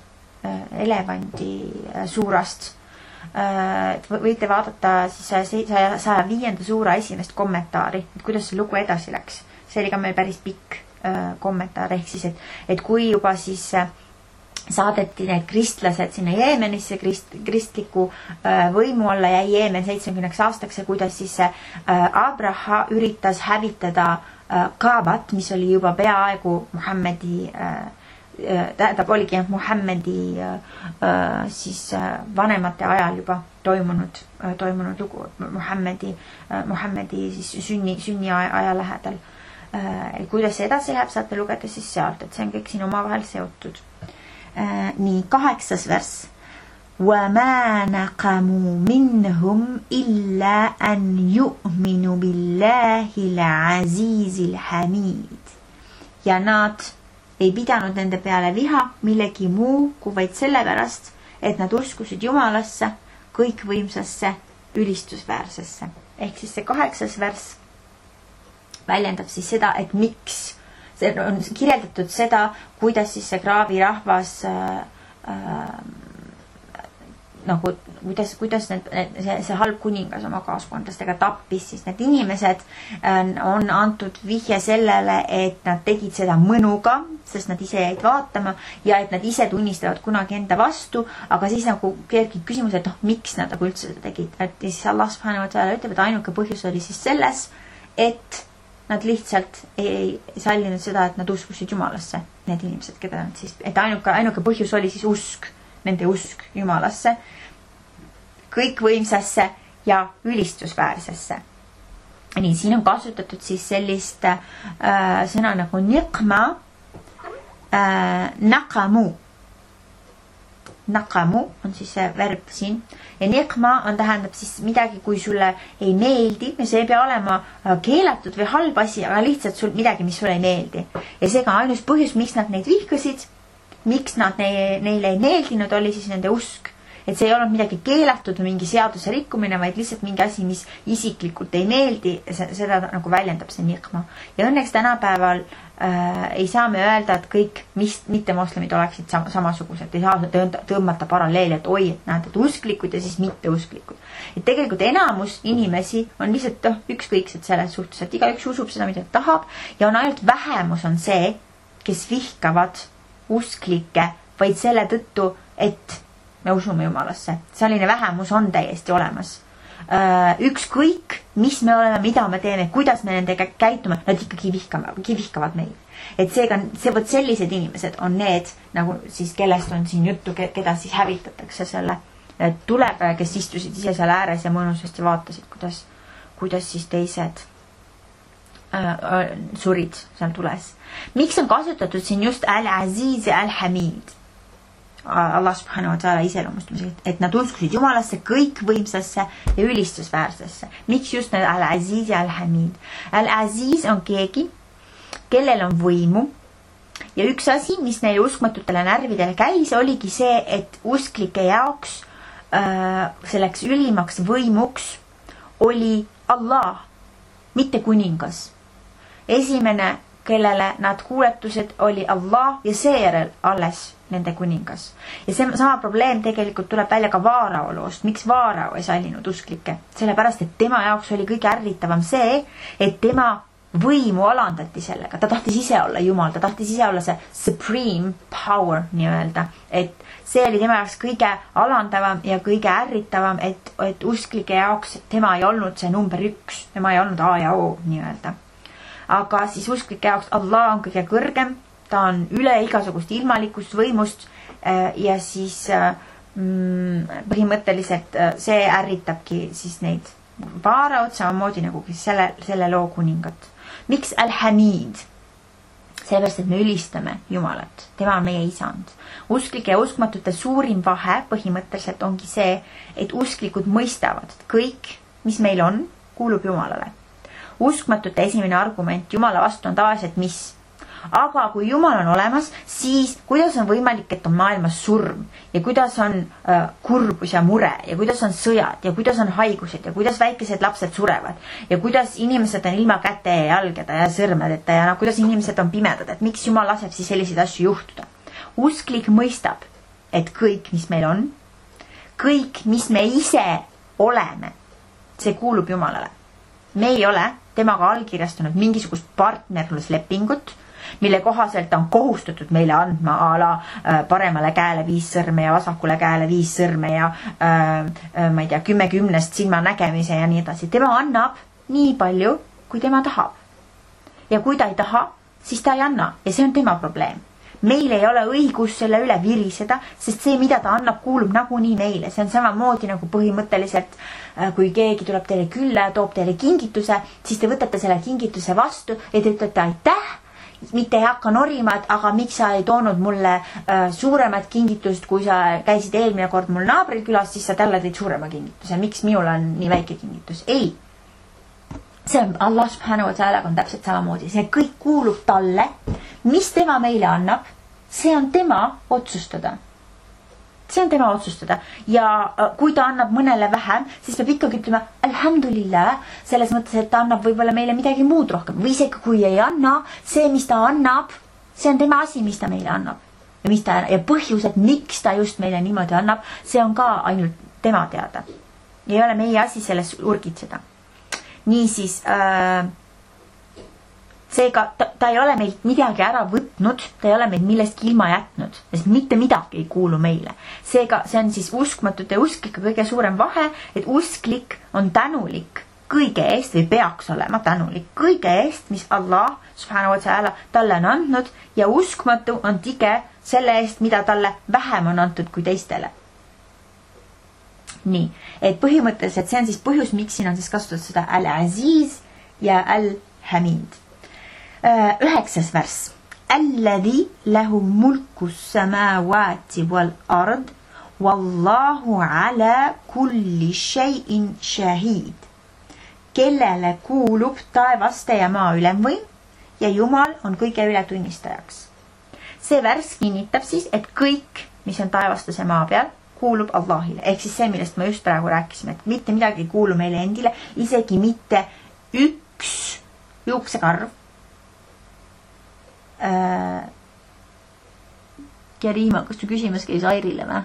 suurast, võite vaadata siis 105. suura esimest kommentaari, et kuidas see lugu edasi läks. See oli ka meil päris pikk kommentaar, ehk siis, et kui juba siis saadeti need kristlased sinna Jeemenisse, kristliku võimu alla jäi Jeemen 70 aastaks ja kuidas siis Abraha üritas hävitada Kaabat, mis oli juba peaaegu Muhammedi tähendab oligi Muhammedi siis vanemate ajal juba toimunud lugu Muhammedi siis sünni aja lähedal. Kuidas see edasi läheb, saate lugeda siis sealt, et see on kõik siin omavahel seotud. Nii, 8. vers. وَمَا نَقَمُوا مِنْهُمْ إِلَّا أَنْ يُؤْمِنُوا بِاللَّهِ الْعَزِيزِ الْحَمِيدِ. Ja nad ei pidanud nende peale viha millegi muu kui vaid sellepärast, et nad uskusid Jumalasse, kõikvõimsasse, ülistusväärsesse. Ehk siis see 8. vers väljendab siis seda, et miks. See on kirjeldatud seda, kuidas siis see kraavi rahvas nagu, kuidas see halb kuningas oma kaaskondlastega tappis, siis need inimesed on antud vihje sellele, et nad tegid seda mõnuga, sest nad ise jäid vaatama ja et nad ise tunnistavad kunagi enda vastu, aga siis nagu kerkib küsimus, et miks nad nagu üldse seda tegid. Et siis Allah subhanahu wa ta'ala ütleb, et ainuke põhjus oli siis selles, et nad lihtsalt ei sallinud seda, et nad uskusid Jumalasse, need inimesed, keda nad siis, et ainuke põhjus oli siis usk, nende usk Jumalasse, kõikvõimsasse ja ülistusväärsesse. Nii, siin on kasutatud siis sellist sõna nagu niqma, naqamu. Naqamu on siis see verb siin. Ja niqma tähendab siis midagi, kui sulle ei meeldi, ja see ei pea olema keelatud või halb asi, aga lihtsalt sul midagi, mis sulle ei meeldi. Ja seega ainus põhjus, miks nad neid vihkasid, miks nad neile ei meeldinud, oli siis nende usk. Et see ei olnud midagi keelatud või mingi seaduse rikkumine, vaid lihtsalt mingi asi, mis isiklikult ei meeldi, seda nagu väljendab see niqma. Ja õnneks tänapäeval ei saa me öelda, et kõik mittemoslemid oleksid samasugused. Ei saa tõmmata paralleeli, et oi, et näed, et usklikud ja siis mitteusklikud. Et tegelikult enamus inimesi on lihtsalt ükskõiksed selles suhtes, et igaüks usub seda, mida tahab, ja on ainult vähemus on see, kes vihkavad usklikke, vaid selle tõttu, et me usume Jumalasse. Selline vähemus on täiesti olemas. Ükskõik, mis me oleme, mida me teeme, kuidas me nendega käitume, nad ikkagi vihkavad meil. Et seega, sellised inimesed on need, nagu siis kellest on siin juttu, keda siis hävitatakse selle tulega, kes istusid ise seal ääres ja mõnusasti vaatasid, kuidas siis teised surid seal tules. Miks on kasutatud siin just al-Aziz ja al-Hamid? Allah subhanahu wa ta'ala iseloomustamisega, et nad uskusid Jumalasse, kõikvõimsasse ja ülistusväärsesse. Miks just need al-Aziz ja al-Hamid? Al-Aziz on keegi, kellel on võimu, ja üks asi, mis neile uskmatutele närvidele käis, oligi see, et usklike jaoks selleks ülimaks võimuks oli Allah, mitte kuningas. Esimene, kellele nad kuuletused, oli Allah ja seejärel alles nende kuningas. Ja see sama probleem tegelikult tuleb välja ka Vaarao loost. Miks Vaarao ei sallinud usklikke? Sellepärast, et tema jaoks oli kõige ärritavam see, et tema võimu alandati sellega. Ta tahtis ise olla Jumal, ta tahtis ise olla see supreme power nii-öelda. Et see oli tema jaoks kõige alandavam ja kõige ärritavam, et usklike jaoks tema ei olnud see number 1, tema ei olnud A ja O nii-öelda. Aga siis usklike jaoks Allah on kõige kõrgem, ta on üle igasugust ilmalikust võimust ja siis põhimõtteliselt see ärritabki siis neid Vaaraod, samamoodi nagu selle loo kuningat. Miks al-Hamid? Sellepärast, et me ülistame Jumalat, tema on meie isand. Usklike ja uskmatute suurim vahe põhimõtteliselt ongi see, et usklikud mõistavad, et kõik, mis meil on, kuulub Jumalale. Uskmatute esimene argument Jumala vastu on tavaliselt mis? Aga kui Jumal on olemas, siis kuidas on võimalik, et on maailmas surm ja kuidas on kurbus ja mure ja kuidas on sõjad ja kuidas on haigused ja kuidas väikesed lapsed surevad ja kuidas inimesed on ilma käte ja jalgede ja sõrmedeta ja kuidas inimesed on pimedad, et miks Jumal laseb siis selliseid asju juhtuda. Usklik mõistab, et kõik, mis meil on, kõik, mis me ise oleme, see kuulub Jumalale. Me ei ole temaga allkirjastanud mingisugust partnerluslepingut, mille kohaselt on kohustatud meile andma paremale käele 5 sõrme ja vasakule käele 5 sõrme ja ma ei tea, 10 silma nägemise ja nii edasi. Tema annab nii palju, kui tema tahab. Ja kui ta ei taha, siis ta ei anna ja see on tema probleem. Meil ei ole õigus selle üle viriseda, sest see, mida ta annab, kuulub nagunii meile. See on samamoodi nagu põhimõtteliselt, kui keegi tuleb teile külla ja toob teile kingituse, siis te võtate selle kingituse vastu ja te ütlete aitäh, mitte ei hakka norima, et aga miks sa ei toonud mulle suuremat kingitust, kui sa käisid eelmine kord mul naabril külas, siis sa talle tõid suurema kingituse. Miks minul on nii väike kingitus? Ei. See on Allah subhanahu wa ta'ala on täpselt samamoodi. See kõik kuulub talle. Mis tema meile annab, see on tema otsustada. See on tema otsustada. Ja kui ta annab mõnele vähem, siis peab ikkagi ütlema alhamdulillah, selles mõttes, et ta annab võib-olla meile midagi muud rohkem. Või isegi kui ei anna, see, mis ta annab, see on tema asi, mis ta meile annab. Ja põhjused, miks ta just meile niimoodi annab, see on ka ainult tema teada. Ei ole meie asi selles urgitseda. Niisiis, seega ta ei ole meilt midagi ära võtnud, ta ei ole meid millestki ilma jätnud, sest mitte midagi ei kuulu meile. Seega see on siis uskmatute ja usklike kõige suurem vahe, et usklik on tänulik kõige eest või peaks olema tänulik kõige eest, mis Allah subhanahu wa ta'ala talle on andnud ja uskmatu on tige selle eest, mida talle vähem on antud kui teistele. Nii, et põhimõtteliselt see on siis põhjus, miks siin on siis kasutatud seda al-aziz ja al-hamid. 9. vers. Alladhi lahu mulku samawati wal ard wallahu ala kulli shay'in shahid. Kellele kuulub taevaste ja maa ülemvõim ja Jumal on kõige üle tunnistajaks. See vers kinnitab siis, et kõik, mis on taevastes ja maa peal, kuulub Allahile. Ehk siis see, millest me just praegu rääkisime, et mitte midagi ei kuulu meile endile, isegi mitte üks juuksekarv. Kerima, kas su küsimus käis Airile või?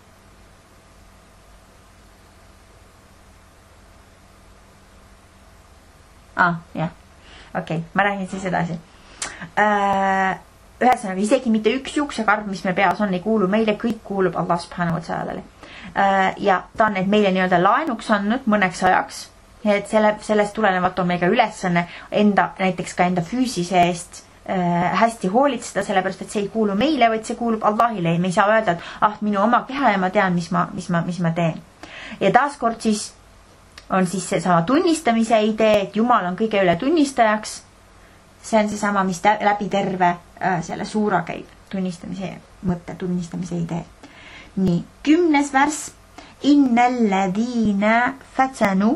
Jah. Okei, ma räägin siis edasi. Ühesõnaga, isegi mitte üks juuksekarv, mis me peas on, ei kuulu meile, kõik kuulub Allah subhanahu wa ta'alale. Ja ta on need meile nii-öelda laenuks andnud mõneks ajaks, et sellest tulenevalt on meiga ülesanne näiteks ka enda füüsise eest hästi hoolitseda, sellepärast, et see ei kuulu meile, vaid see kuulub Allahile. Me ei saa öelda, et minu oma keha ja ma tean, mis ma teen. Ja taaskord siis on siis see sama tunnistamise idee, et Jumal on kõige üle tunnistajaks. See on see sama, mis läbi terve selle suura käib. Tunnistamise mõtte, tunnistamise idee. Nii, 10. vers. Innalladina fatanu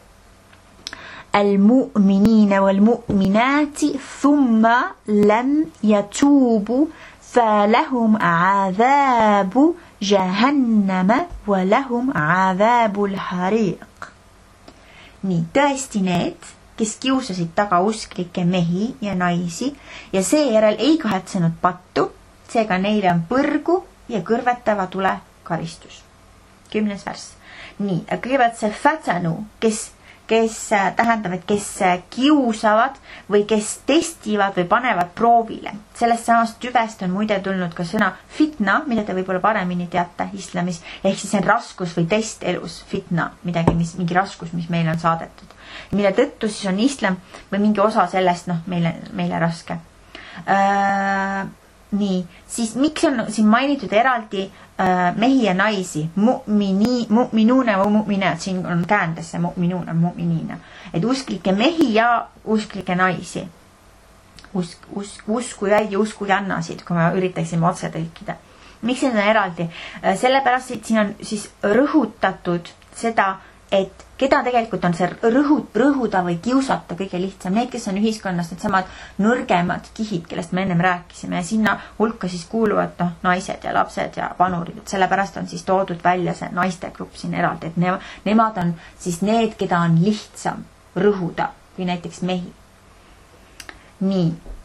al-mu'minina wal-mu'minati thumma lam yatubu falahum aadhabu jahannama walahum aadhabul hariq. Nii, tõesti need, kes kiusasid taga usklikke mehi ja naisi ja seejärel ei kahetsenud pattu, seega neile on põrgu ja kõrvetava tule karistus. 10. vers. Nii, kõigepealt see fatanu, kes tähendab, et kes kiusavad või kes testivad või panevad proovile. Sellest samast tüvest on muide tulnud ka sõna fitna, mida te võib-olla paremini teate islamis, ehk siis see on raskus või test elus, fitna, mingi raskus, mis meile on saadetud. Mille tõttu siis on islam või mingi osa sellest meile raske. Nii, siis miks on siin mainitud eraldi mehi ja naisi, mu'minuuna või mu'minat, siin on käändes see mu'minuuna, mu'miniina, et usklike mehi ja usklike naisi, uskujaid ja uskujannasid, kui me üritaksime otse tõlkida. Miks see on eraldi? Sellepärast, et siin on siis rõhutatud seda, et keda tegelikult on see rõhuda või kiusata kõige lihtsam, need, kes on ühiskonnas need samad nõrgemad kihid, kellest me ennem rääkisime ja sinna hulka siis kuuluvad naised ja lapsed ja vanurid, et sellepärast on siis toodud välja see naiste grupp siin eraldi, et nemad on siis need, keda on lihtsam rõhuda kui näiteks mehi. Nii,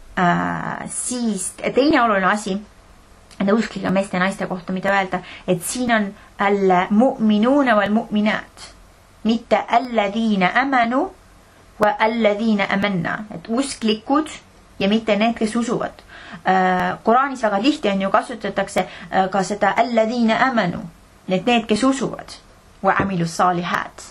siis teine oluline asi usklike meeste ja naiste kohta, mida öelda, et siin on al-mu'minuuna wal-mu'minaat, mitte alladhiina amanu wa alladhiina amanna, et usklikud ja mitte need, kes usuvad. Koraanis väga tihti on ju kasutatakse ka seda alladhiina amanu, need, kes usuvad, wa amilus saalihaat.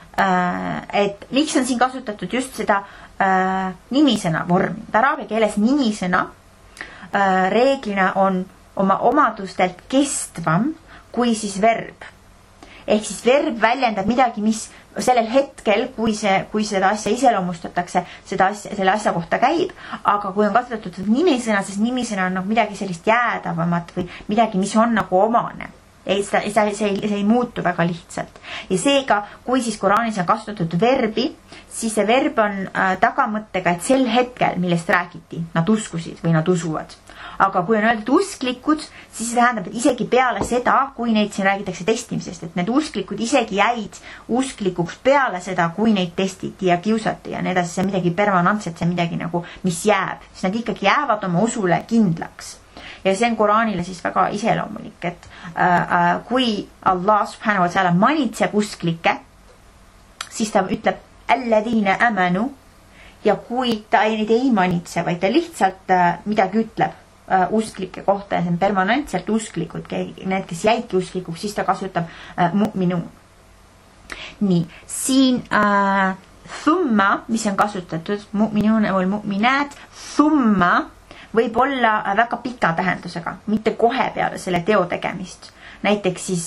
Et miks on siin kasutatud just seda nimisõna vormi? Araabia keeles nimisõna reeglina on oma omadustelt kestvam kui siis verb. Ehk siis verb väljendab midagi, mis sellel hetkel, kui seda asja iseloomustatakse, selle asja kohta käib, aga kui on kasutatud nimisõna, siis nimisõna on midagi sellist jäädavamat või midagi, mis on nagu omane. See ei muutu väga lihtsalt. Ja seega, kui siis Koraanis on kasutatud verbi, siis see verb on tagamõttega, et sel hetkel, millest räägiti, nad uskusid või nad usuvad. Aga kui on öeldud usklikud, siis see tähendab, et isegi peale seda, kui neid siin räägitakse testimisest, et need usklikud isegi jäid usklikuks peale seda, kui neid testiti ja kiusati ja nii edasi, see on midagi permanentset, see on midagi nagu, mis jääb. Siis nad ikkagi jäävad oma usule kindlaks. Ja see on Koraanile siis väga iseloomulik, et kui Allah subhanahu wa ta'ala manitseb usklikke, siis ta ütleb alladhiina amanu ja kui ta neid ei manitse, vaid ta lihtsalt midagi ütleb usklike kohta ja see on permanentselt usklikud, need, kes jäidki usklikuks, siis ta kasutab mu'minuun. Nii, siin thumma, mis on kasutatud, mu'minuun või mu'minaat, thumma võib olla väga pika tähendusega, mitte kohe peale selle teo tegemist. Näiteks siis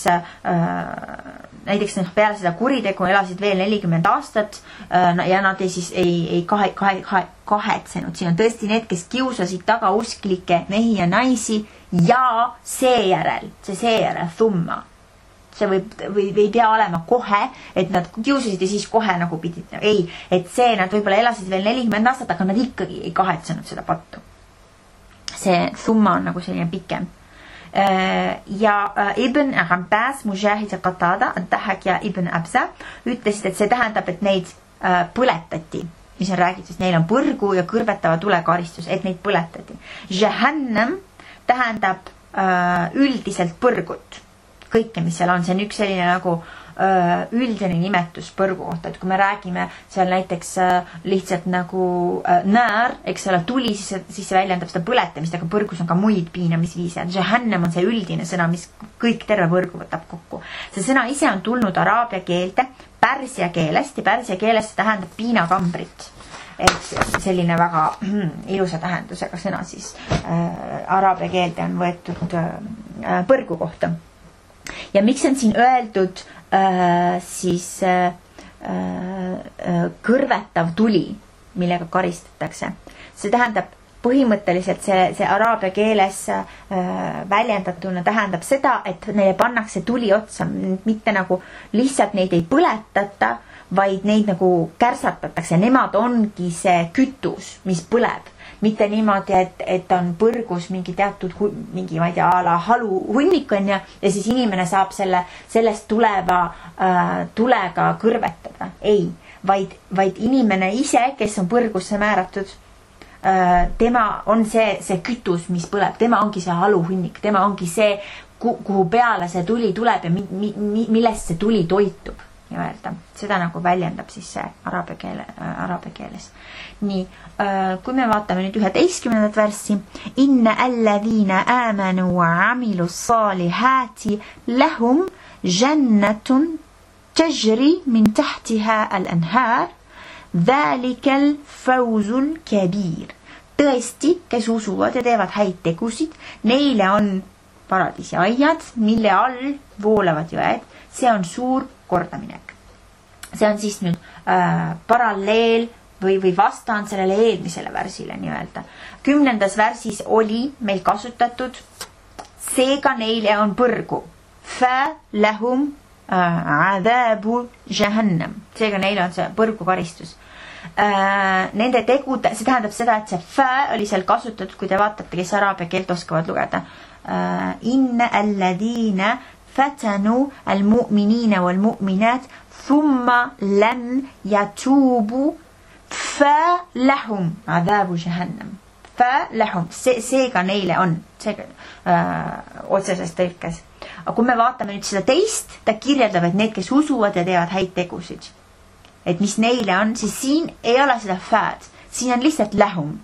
peale seda kuritegu elasid veel 40 aastat ja nad ei kahetsenud. Siin on tõesti need, kes kiusasid taga usklikke mehi ja naisi ja seejärel thumma. See ei pea olema kohe, et nad kiusasid ja siis kohe nagu pidid. Ei, et see nad võib-olla elasid veel 40 aastat, aga nad ikkagi ei kahetsenud seda pattu. See thumma on nagu selline pikem. Ja Ibn Abbas, Mujahid ja Qatada, Ad-Dahak ja Ibn Abza ütlesid, et see tähendab, et neid põletati, mis on räägitud, neil on põrgu ja kõrvetava tulekaristus, et neid põletati. Jahannam tähendab üldiselt põrgut, kõike, mis seal on, see on üks selline nagu üldine nimetus põrgu kohta, et kui me räägime seal näiteks lihtsalt nagu näär, eks ole, tuli, siis see väljendab seda põletamist, aga põrgus on ka muid piinamisviise. Jahannam on see üldine sõna, mis kõik terve põrgu võtab kokku. See sõna ise on tulnud araabia keelde pärsia keelest ja pärsia keelest tähendab piinakambrit. Et selline väga ilusa tähendusega sõna siis araabia keelde on võetud põrgu kohta. Ja miks on siin öeldud siis kõrvetav tuli, millega karistatakse? See tähendab põhimõtteliselt see araabia keeles väljendatuna tähendab seda, et neile pannakse tuli otsa, mitte nagu lihtsalt neid ei põletata, vaid neid nagu kärsatatakse. Nemad ongi see kütus, mis põleb. Mitte niimoodi, et on põrgus mingi teatud, mingi, ma ei tea, ala halu hunnik on ja siis inimene saab sellest tulega kõrvetada. Ei, vaid inimene ise, kes on põrgusse määratud, tema on see kütus, mis põleb, tema ongi see halu hunnik, tema ongi see, kuhu peale see tuli tuleb ja millest see tuli toitub. Seda nagu väljendab siis see araabia keeles. Nii, kui me vaatame nüüd 11. värssi. Inna alladhiina amanu wa amilu salihati lahum jannatun tajri min tahtiha al-anhar dhalikal fawzul kabir. Tõesti, kes usuvad ja teevad häid tegusid, neile on paradiisi aiad, mille all voolavad jõed. See on suur kordaminek. See on siis nüüd paralleel või vastand sellele eelmisele värsile nii-öelda. 10. värsis oli meil kasutatud seega neile on põrgu. Fa lahum adhabu jahannam. Seega neil on see põrgukaristus. Nende tegude, see tähendab seda, et see fä oli seal kasutatud, kui te vaatate, kes araabia keelt oskavad lugeda. Inna alladina fatanu al-mu'minina wal-mu'minat thumma lam yatubu fa lahum adhabu jahannam. Fa lahum, seega neile on, seega otseses tõlkes. Aga kui me vaatame nüüd seda teist, ta kirjeldab, et need, kes usuvad ja teevad häid tegusid, et mis neile on, siis siin ei ole seda fääd, siin on lihtsalt lahum.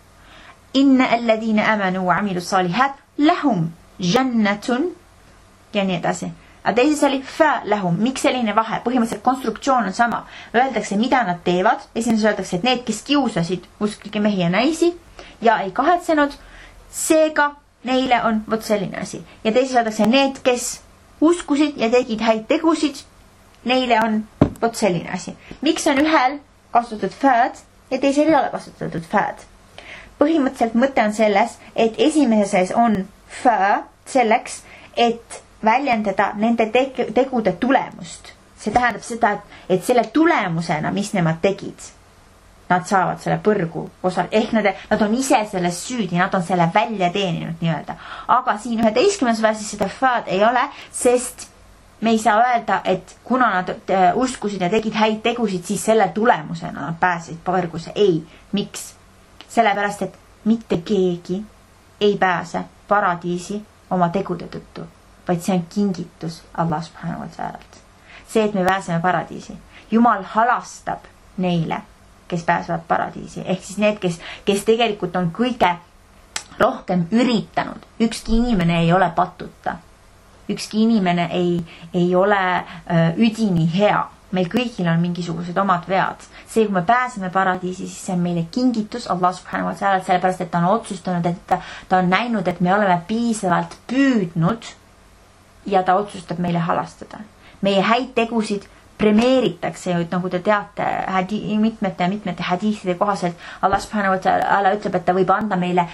Inna alladina amanu wa amilu salihat lahum jannatun ja nii edasi. Aga teises oli fä lahum. Miks selline vahe? Põhimõtteliselt konstruktsioon on sama. Öeldakse, mida nad teevad. Esimeses öeldakse, et need, kes kiusasid usklikke mehi ja naisi ja ei kahetsenud, seega neile on vot selline asi. Ja teises öeldakse, need, kes uskusid ja tegid häid tegusid, neile on vot selline asi. Miks on ühel kasutatud fääd ja teisel ei ole kasutatud fääd? Põhimõtteliselt mõte on selles, et esimeses on fää selleks, et väljendada nende tegude tulemust. See tähendab seda, et selle tulemusena, mis nemad tegid, nad saavad selle põrgu osa, ehk nad on ise selles süüdi, nad on selle välja teeninud nii-öelda. Aga siin 11. versis seda fääd ei ole, sest me ei saa öelda, et kuna nad uskusid ja tegid häid tegusid, siis selle tulemusena nad pääsesid põrguse. Ei, miks? Sellepärast, et mitte keegi ei pääse paradiisi oma tegude tõttu, vaid see on kingitus Allah subhanahu wa ta'alalt. See, et me pääseme paradiisi. Jumal halastab neile, kes pääsevad paradiisi. Ehk siis need, kes tegelikult on kõige rohkem üritanud. Ükski inimene ei ole patuta. Ükski inimene ei ole üdini hea. Meil kõigil on mingisugused omad vead. See, kui me pääseme paradiisi, siis see on meile kingitus Allah subhanahu wa ta'alalt, sellepärast, et ta on otsustanud, et ta on näinud, et me oleme piisavalt püüdnud ja ta otsustab meile halastada. Meie häid tegusid premeeritakse ju, nagu te teate, mitmete hadiiside kohaselt Allah subhanahu wa ta'ala ütleb, et ta võib anda meile,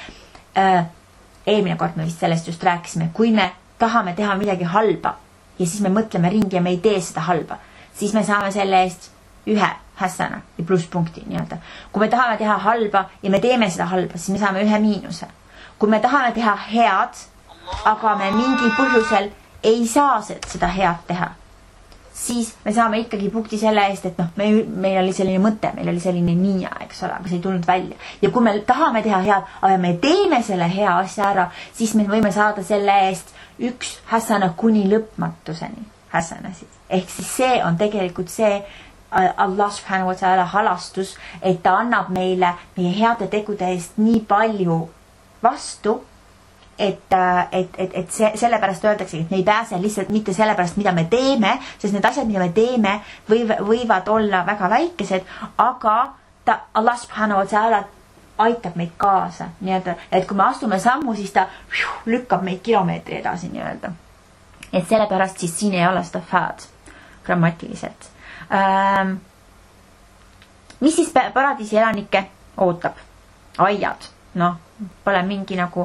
eelmine kord me vist sellest just rääkisime, kui me tahame teha midagi halba ja siis me mõtleme ringi ja me ei tee seda halba, siis me saame selle eest ühe hässana ja plusspunkti nii-öelda. Kui me tahame teha halba ja me teeme seda halba, siis me saame ühe miinuse. Kui me tahame teha head, aga me mingil põhjusel ei saa seda head teha, siis me saame ikkagi punkti selle eest, et meil oli selline mõte, meil oli selline niia, eks ole, aga see ei tulnud välja. Ja kui me tahame teha head, aga me teeme selle hea asja ära, siis me võime saada selle eest üks hässana kuni lõpmatuseni hässanasid. Ehk siis see on tegelikult see Allah subhanahu wa ta'ala halastus, et ta annab meile meie heade tegude eest nii palju vastu, et sellepärast öeldakse, et me ei pääse lihtsalt mitte sellepärast, mida me teeme, sest need asjad, mida me teeme, võivad olla väga väikesed, aga Allah subhanahu wa ta'ala aitab meid kaasa. Nii-öelda, et kui me astume sammu, siis ta lükkab meid kilomeetri edasi. Nii-öelda. Et sellepärast siis siin ei ole seda fääd grammatiliselt. Mis siis paradiisi elanikke ootab? Aiad. Pole mingi nagu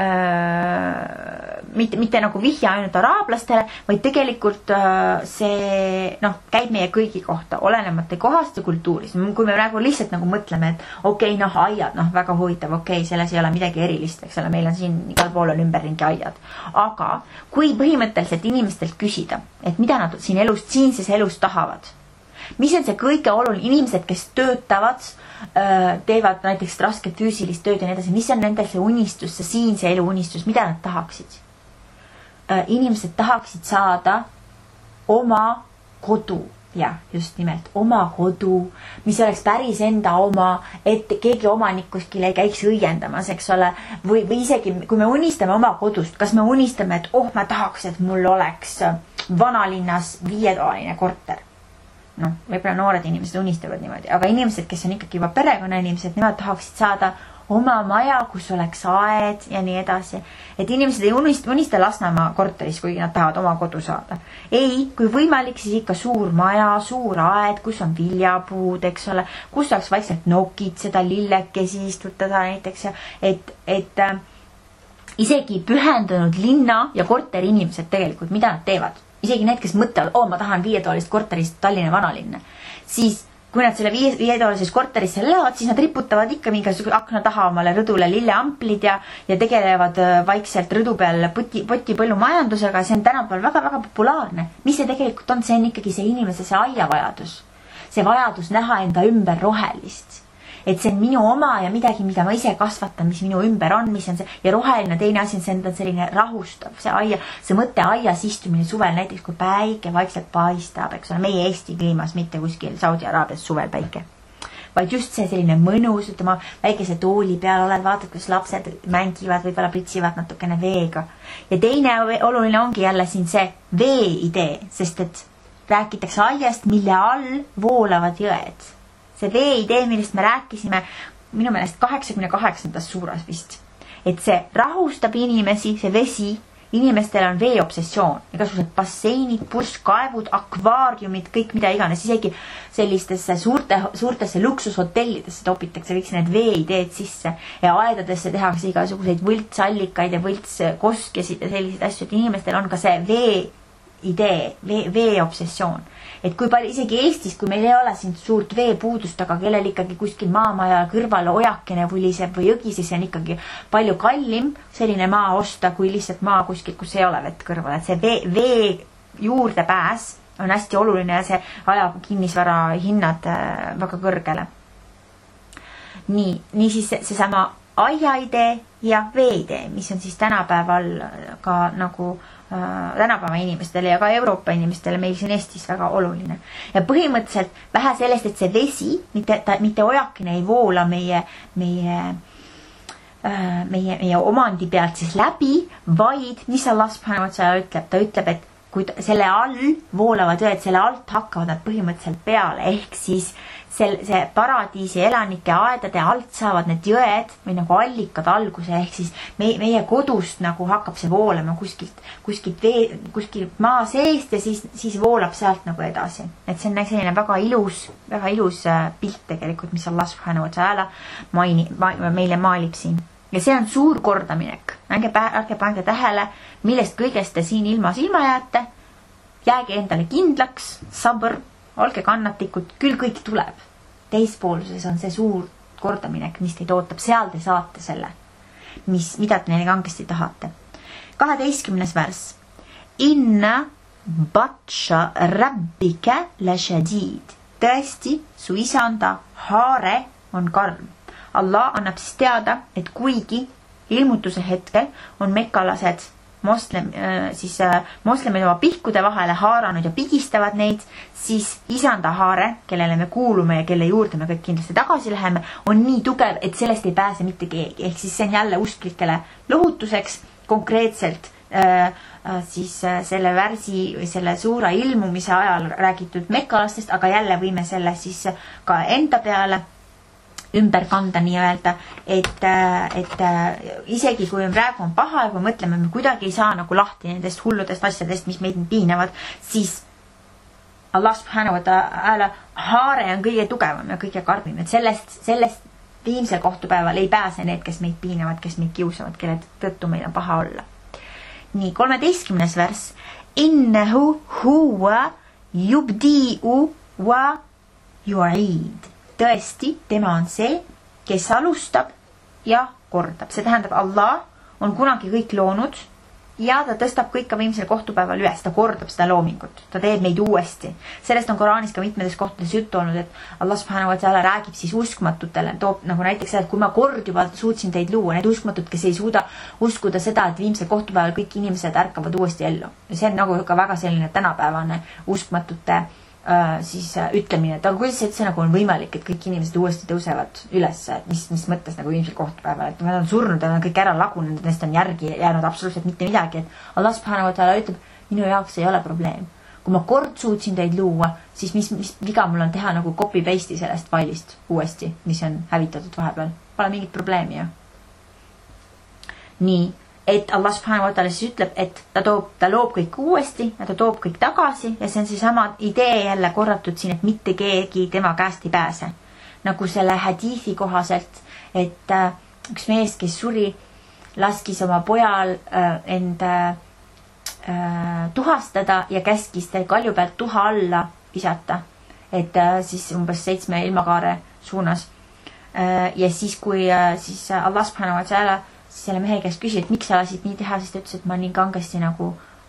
mitte nagu vihja ainult araablastele, vaid tegelikult see käib meie kõigi kohta, olenemata kohast ja kultuuris. Kui me praegu lihtsalt nagu mõtleme, et okei, aiad, väga huvitav, okei, selles ei ole midagi erilist, eks ole, meil on siin igal pool on ümberringi aiad. Aga kui põhimõtteliselt inimestelt küsida, et mida nad siinses elus tahavad, mis on see kõige oluline, inimesed, kes töötavad, teevad näiteks rasket füüsilist tööd ja nii edasi, mis on nendel see unistus, see siinse elu unistus, mida nad tahaksid? Inimesed tahaksid saada oma kodu, ja just nimelt oma kodu, mis oleks päris enda oma, et keegi omanik kuskil ei käiks õiendamas, eks ole, või isegi kui me unistame oma kodust, kas me unistame, et ma tahaks, et mul oleks vanalinnas 5-toaline korter. Võib-olla noored inimesed unistavad niimoodi, aga inimesed, kes on ikkagi juba perekonna inimesed, nemad tahaksid saada oma maja, kus oleks aed ja nii edasi. Et inimesed ei unista Lasnamäe korteris, kui nad tahavad oma kodu saada. Ei, kui võimalik, siis ikka suur maja, suur aed, kus on viljapuud, eks ole, kus saaks vaikselt nokid, seda lillekesi istutada näiteks, et isegi pühendunud linna ja korteri inimesed tegelikult, mida nad teevad? isegi need, kes mõtlevad, ma tahan 5-toalist korterist Tallinna vanalinna, siis kui nad selle 5-toalises korterisse lähevad, siis nad riputavad ikka mingisuguse akna taha omale rõdule lilleamplid ja tegelevad vaikselt rõdu peal poti põllumajandusega. See on tänapäeval väga-väga populaarne. Mis see tegelikult on? See on ikkagi see inimese see aiavajadus. See vajadus näha enda ümber rohelist. Et see on minu oma ja midagi, mida ma ise kasvatan, mis minu ümber on, mis on see. Ja roheline teine asi on see, on selline rahustav. See mõte aias istumine suvel, näiteks kui päike vaikselt paistab, eks ole, meie Eesti kliimas, mitte kuskil Saudi Araabias suvel päike. Vaid just see selline mõnus, ütlema väikese tooli peal oled, vaatad, kus lapsed mängivad, võib-olla pritsivad natukene veega. Ja teine oluline ongi jälle siin see vee idee, sest et räägitakse aiast, mille all voolavad jõed. See vee idee, millest me rääkisime minu meelest 88. suuras vist. Et see rahustab inimesi, see vesi, inimestel on veeobsessioon. Igasugused basseinid, purskkaevud, akvaariumid, kõik mida iganes. Isegi sellistesse suurtesse luksushotellidesse topitakse kõik need veeideed sisse. Ja aedadesse tehakse igasuguseid võltsallikaid ja võltskoskesid ja selliseid asju. Et inimestel on ka see veeidee, veeobsessioon. Et kui palju isegi Eestis, kui meil ei ole siin suurt veepuudust, aga kellel ikkagi kuskil maamaja kõrval ojakene vuliseb või jõgi, siis see on ikkagi palju kallim selline maa osta, kui lihtsalt maa kuskil, kus ei ole vett kõrval. Et see vee juurde pääs on hästi oluline ja see ajab kinnisvara hinnad väga kõrgele. Nii siis seesama aiaidee ja veeidee, mis on siis tänapäeval ka nagu tänapäeva inimestele ja ka Euroopa inimestele meil siin Eestis väga oluline. Ja põhimõtteliselt vähe sellest, et see vesi, mitte ojakene ei voola meie omandi pealt siis läbi, vaid mis Allah subhanahu wa ta'ala ütleb? Ta ütleb, et kui selle all voolavad jõed, selle alt hakkavad nad põhimõtteliselt peale, ehk siis see paradiisi elanike aedade alt saavad need jõed või nagu allikad alguse, ehk siis meie kodust nagu hakkab see voolama kuskilt maa seest ja siis voolab sealt nagu edasi. Et see on selline väga ilus pilt tegelikult, mis Allah subhanahu wa ta'ala meile maalib siin. Ja see on suur kordaminek. Ärge pange tähele, millest kõigest te siin ilmas ilma jääte. Jääge endale kindlaks, sabr, olge kannatlikud, küll kõik tuleb. Teispooluses on see suur kordaminek, mis teid ootab. Seal te saate selle, mida te neile kangesti tahate. 12. vers. Inna batsha rabbika la shadid. Tõesti, su isanda haare on karm. Allah annab siis teada, et kuigi ilmutuse hetkel on mekkalased moslemid oma pihkude vahele haaranud ja pigistavad neid, siis isanda haare, kellele me kuulume ja kelle juurde me kõik kindlasti tagasi läheme, on nii tugev, et sellest ei pääse mitte keegi. Ehk siis see on jälle usklikele lohutuseks konkreetselt siis selle värsi või selle suura ilmumise ajal räägitud mekkalastest, aga jälle võime selle siis ka enda peale ümber kanda nii-öelda, et isegi kui praegu on paha ja kui mõtleme, me kuidagi ei saa nagu lahti nendest hulludest asjadest, mis meid piinavad, siis Allah subhanahu wa ta'ala haare on kõige tugevam ja kõige karmim, et sellest viimsel kohtupäeval ei pääse need, kes meid piinavad, kes meid kiusavad, kelle tõttu meil on paha olla. Nii, 13. vers. Innahu huwa yubdi'u wa yu'id. Tõesti, tema on see, kes alustab ja kordab. See tähendab, Allah on kunagi kõik loonud ja ta tõstab kõik ka viimsel kohtupäeval üles. Ta kordab seda loomingut. Ta teeb neid uuesti. Sellest on Koraanis ka mitmetes kohtades juttu olnud, et Allah subhanahu wa ta'ala räägib siis uskmatutele. Toob nagu näiteks seda, et kui ma kord juba suutsin teid luua, need uskmatud, kes ei suuda uskuda seda, et viimsel kohtupäeval kõik inimesed ärkavad uuesti ellu. Ja see on nagu ka väga selline tänapäevane uskmatute siis ütlemine, et aga kuidas see nagu on võimalik, et kõik inimesed uuesti tõusevad üles, et mis mõttes nagu viimsel kohtupäeval, et nad on surnud ja nad on kõik ära lagunenud, nendest on järgi jäänud absoluutselt mitte midagi, et Allah subhanahu wa ta'ala ütleb, minu jaoks ei ole probleem. Kui ma kord suutsin teid luua, siis mis viga mul on teha nagu copy-paste'i sellest failist uuesti, mis on hävitatud vahepeal. Pole mingit probleemi ju. Nii. Et Allah subhanahu wa ta'ala siis ütleb, et ta loob kõik uuesti ja ta toob kõik tagasi ja see on sama idee jälle korratud siin, et mitte keegi tema käest ei pääse. Nagu selle hadiisi kohaselt, et üks mees, kes suri, laskis oma pojal tuhastada ja käskis ta kalju pealt tuha alla visata, et siis umbes 7 ilmakaare suunas. Ja siis, kui siis Allah subhanahu wa ta'ala selle mehe käest küsis, et miks sa lasid nii teha, siis ta ütles, et ma nii kangesti nagu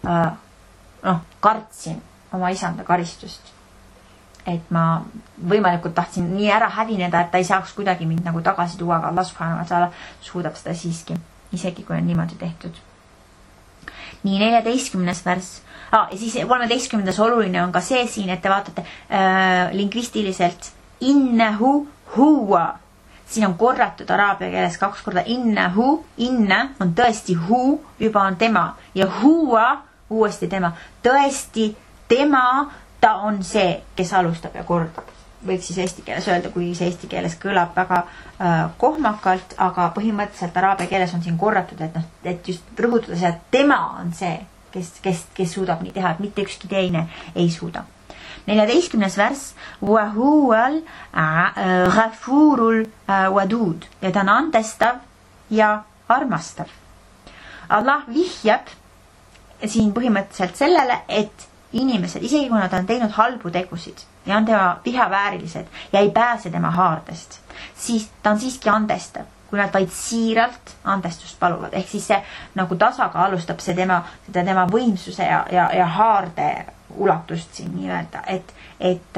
kartsin oma isanda karistust. Et ma võimalikult tahtsin nii ära hävineda, et ta ei saaks kuidagi mind nagu tagasi tuua, aga Allah subhanahu wa ta'ala suudab seda siiski, isegi kui on niimoodi tehtud. Nii 14. värss. Ja siis 13. oluline on ka see siin, et te vaatate lingvistiliselt innehu huwa. Siin on korratud araabia keeles 2 korda innehu. Inne on tõesti hu, juba on tema. Ja huwa uuesti tema. Tõesti tema, ta on see, kes alustab ja kordab. Võiks siis eesti keeles öelda, kui see eesti keeles kõlab väga kohmakalt, aga põhimõtteliselt araabia keeles on siin korratud, et just rõhutada see, et tema on see, kes suudab nii teha, et mitte ükski teine ei suuda. 14. värss Wahual ghafurul wadud, ja ta on andestav ja armastav. Allah vihjab siin põhimõtteliselt sellele, et inimesed, isegi kui nad on teinud halbu tegusid ja on tema vihaväärilised ja ei pääse tema haardest, siis ta on siiski andestav, kui nad vaid siiralt andestust paluvad. Ehk siis see nagu tasakaalustab see tema võimsuse ja haarde ulatust siin nii-öelda, et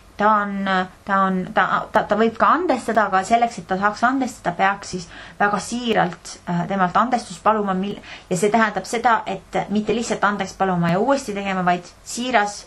ta võib ka andestada, aga selleks, et ta saaks andestada, peaks siis väga siiralt temalt andestust paluma, ja see tähendab seda, et mitte lihtsalt andeks paluma ja uuesti tegema, vaid siiras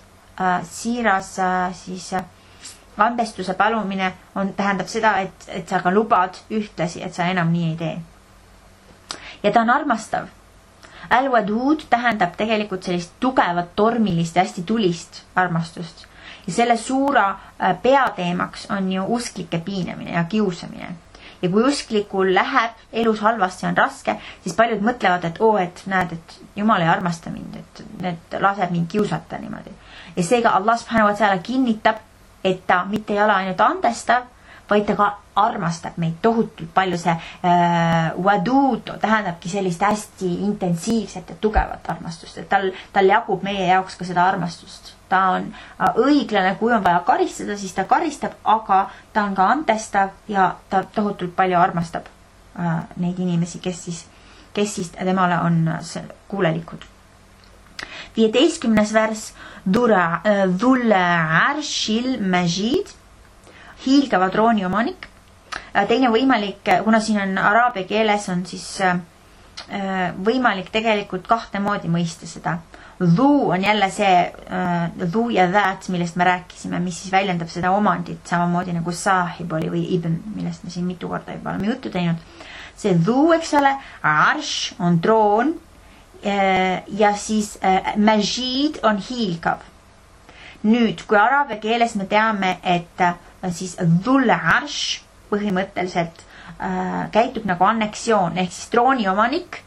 siis andestuse palumine tähendab seda, et sa ka lubad ühtlasi, et sa enam nii ei tee. Ja ta on armastav. Al-Wadud tähendab tegelikult sellist tugevat, tormilist ja hästi tulist armastust. Ja selle suura peateemaks on ju usklike piinamine ja kiusamine. Ja kui usklikul läheb elus halvasti, on raske, siis paljud mõtlevad, et näed, et Jumal ei armasta mind, et laseb mind kiusata niimoodi. Ja seega Allah subhanahu wa ta'ala kinnitab, et ta mitte ei ole ainult andestav, vaid ta ka armastab meid tohutult palju. See wadud tähendabki sellist hästi intensiivset ja tugevat armastust, et tal jagub meie jaoks ka seda armastust. Ta on õiglane, kui on vaja karistada, siis ta karistab, aga ta on ka andestav ja ta tohutult palju armastab neid inimesi, kes siis temale on kuulelikud. 15. värss Dhul arshil majid, hiilgava trooni omanik. Teine võimalik, kuna siin on araabia keeles, on siis võimalik tegelikult 2 moodi mõista seda. Dhu on jälle see dhu ja that, millest me rääkisime, mis siis väljendab seda omandit, samamoodi nagu sahib oli või ibn, millest me siin mitu korda juba oleme juttu teinud. See dhu, eks ole, arsh on troon ja siis majid on hiilgav. Nüüd, kui araabia keeles me teame, et siis dhul arsh põhimõtteliselt käitub nagu anneksioon, ehk siis trooni omanik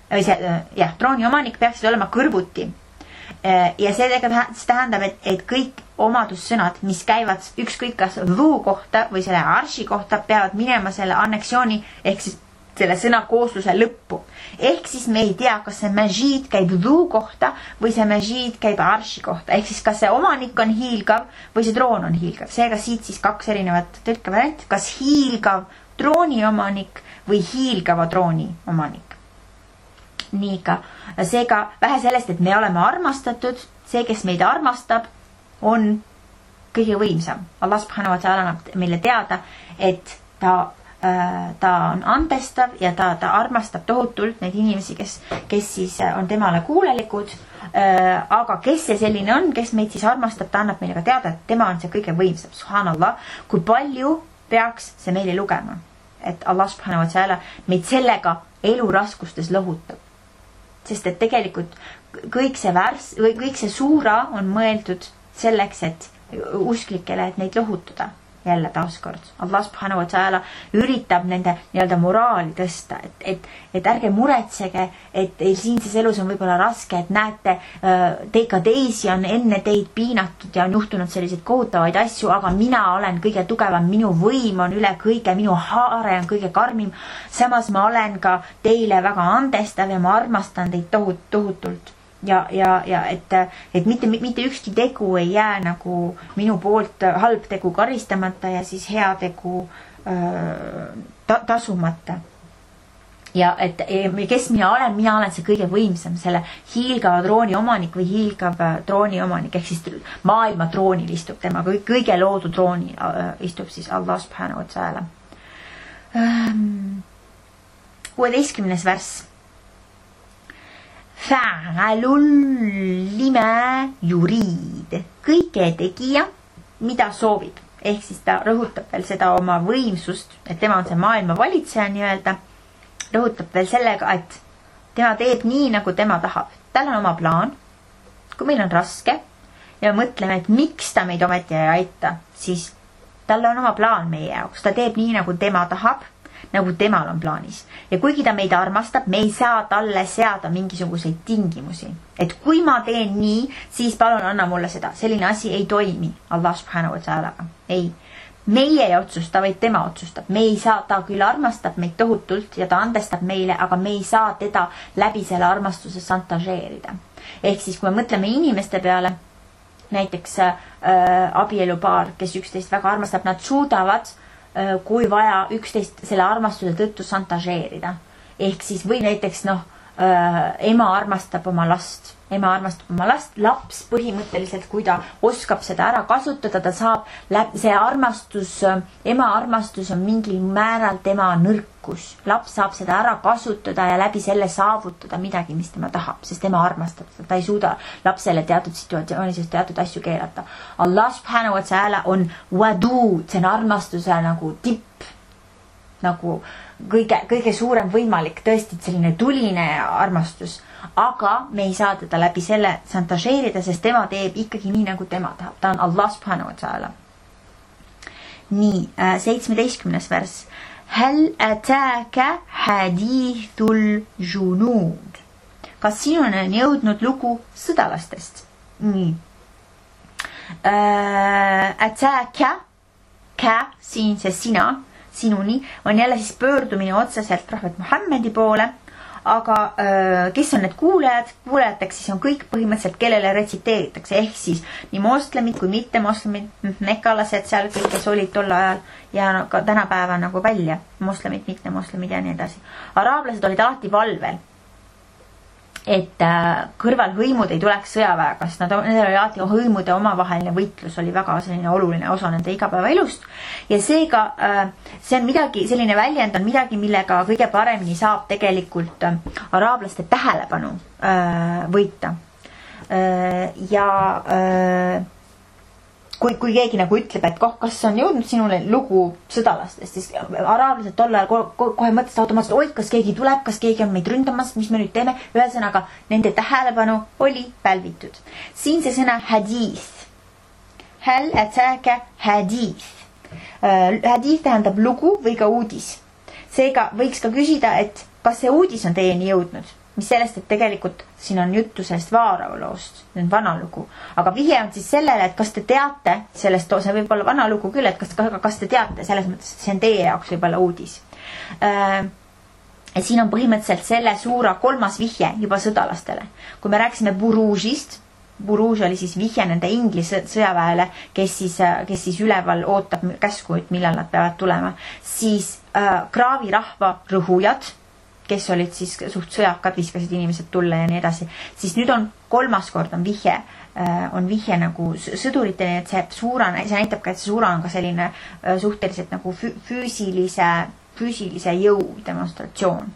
peaks olema kõrvuti. Ja see tähendab, et kõik omadussõnad, mis käivad ükskõik kas dhu kohta või selle arshi kohta, peavad minema selle anneksiooni ehk siis selle sõna koosluse lõppu. Ehk siis me ei tea, kas see majid käib dhu kohta või see majid käib arshi kohta. Ehk siis kas see omanik on hiilgav või see troon on hiilgav. Seega siit siis 2 erinevat tõlkevarianti. Kas hiilgav trooni omanik või hiilgava trooni omanik. Nii ka. Seega vähe sellest, et me oleme armastatud, see, kes meid armastab, on kõige võimsam. Allah subhanahu wa ta'ala annab meile teada, et ta on andestav ja ta armastab tohutult neid inimesi, kes siis on temale kuulelikud, aga kes see selline on, kes meid siis armastab, ta annab meile ka teada, et tema on see kõige võimsam. Subhanallah, kui palju peaks see meile lugema, et Allah subhanahu wa ta'ala meid sellega elu raskustes lohutab. Sest et tegelikult kõik see suura on mõeldud selleks, et usklikele, et neid lohutada. Jälle taaskord. Allah subhanahu wa ta'ala üritab nende nii-öelda moraali tõsta, et ärge muretsege, et siinses elus on võib-olla raske, et näete, ka teisi on enne teid piinatud ja on juhtunud selliseid kohutavaid asju, aga mina olen kõige tugevam, minu võim on üle kõige, minu haare on kõige karmim, samas ma olen ka teile väga andestav ja ma armastan teid tohutult. ja et mitte ükski tegu ei jää nagu minu poolt halb tegu karistamata ja siis hea tegu tasumata. Ja et kes mina olen see kõige võimsam, selle hiilgava trooni omanik või hiilgav trooni omanik, ehk siis maailma troonil istub tema, kõige loodu trooni istub siis Allah subhanahu wa ta'ala. 16. värss. Fa'alul lima yurid. Kõike tegija, mida soovib. Ehk siis ta rõhutab veel seda oma võimsust, et tema on see maailma valitseja nii-öelda. Rõhutab veel sellega, et tema teeb nii, nagu tema tahab. Tal on oma plaan. Kui meil on raske ja mõtleme, et miks ta meid ometi ei aita, siis tal on oma plaan meie jaoks. Ta teeb nii, nagu tema tahab, nagu temal on plaanis. Ja kuigi ta meid armastab, me ei saa talle seada mingisuguseid tingimusi. Et kui ma teen nii, siis palun anna mulle seda. Selline asi ei toimi Allah subhanahu wa ta'alaga. Ei. Meie ei otsusta, vaid tema otsustab. Me ei saa, ta küll armastab meid tohutult ja ta andestab meile, aga me ei saa teda läbi selle armastuse santažeerida. Ehk siis, kui me mõtleme inimeste peale, näiteks abielupaar, kes üksteist väga armastab, nad suudavad kui vaja üksteist selle armastuse tõttu santažeerida. Ehk siis või näiteks ema armastab oma last. Laps põhimõtteliselt, kui ta oskab seda ära kasutada, ta saab see armastus, ema armastus on mingil määral tema nõrkus. Laps saab seda ära kasutada ja läbi selle saavutada midagi, mis tema tahab, sest tema armastab seda. Ta ei suuda lapsele teatud situatsioonis teatud asju keelata. Allah subhanahu wa ta'ala on wadud, see on armastuse nagu tipp, nagu kõige suurem võimalik, tõesti selline tuline armastus. Aga me ei saa teda läbi selle santažeerida, sest tema teeb ikkagi nii, nagu tema tahab. Ta on Allah subhanahu wa ta'ala. Nii, 17. värss. Hal ataka hadithul junud. Kas sinuni on jõudnud lugu sõdalastest? Nii. Ataka, siin see sina, sinuni, on jälle siis pöördumine otseselt Rahvat Muhammedi poole. Aga kes on need kuulajad? Kuulajateks siis on kõik põhimõtteliselt, kellele retsiteeritakse, ehk siis nii moslemid kui mitte moslemid, mekkalased seal kõik, kes olid tol ajal ja ka tänapäeva nagu välja, moslemid, mitte moslemid ja nii edasi. Araablased olid alati valvel, et kõrval hõimud ei tuleks sõjaväega, sest nendel oli alati hõimude omavaheline võitlus, oli väga selline oluline osa nende igapäeva elust. Ja seega see on midagi, selline väljend on midagi, millega kõige paremini saab tegelikult araablaste tähelepanu võita. Ja kui keegi nagu ütleb, et kas on jõudnud sinule lugu sõdalastest, siis araablased tol ajal kohe mõtlesid automaatselt, oi, kas keegi tuleb, kas keegi on meid ründamas, mis me nüüd teeme. Ühesõnaga, nende tähelepanu oli pälvitud. Siin see sõna hadith. Hal ataka hadith. Hadith tähendab lugu või ka uudis. Seega võiks ka küsida, et kas see uudis on teieni jõudnud. Mis sellest, et tegelikult siin on juttu sellest vaaraoloost, vana lugu. Aga vihje on siis sellele, et kas te teate sellest, see võib olla vana lugu küll, et kas te teate selles mõttes, et see on teie jaoks võib olla uudis. Siin on põhimõtteliselt selle suura 3. vihje juba sõdalastele. Kui me rääksime Buružist, Buruž oli siis vihje nende Inglise sõjaväele, kes siis üleval ootab käsku, millal nad peavad tulema, siis kraavi rahva rõhujad, kes olid siis suht sõjakad, viskasid inimesed tulla ja nii edasi, siis nüüd on 3. kord on vihje nagu sõduritele, et see näitab ka, et see suura on ka selline suhteliselt nagu füüsilise jõu demonstratsioon.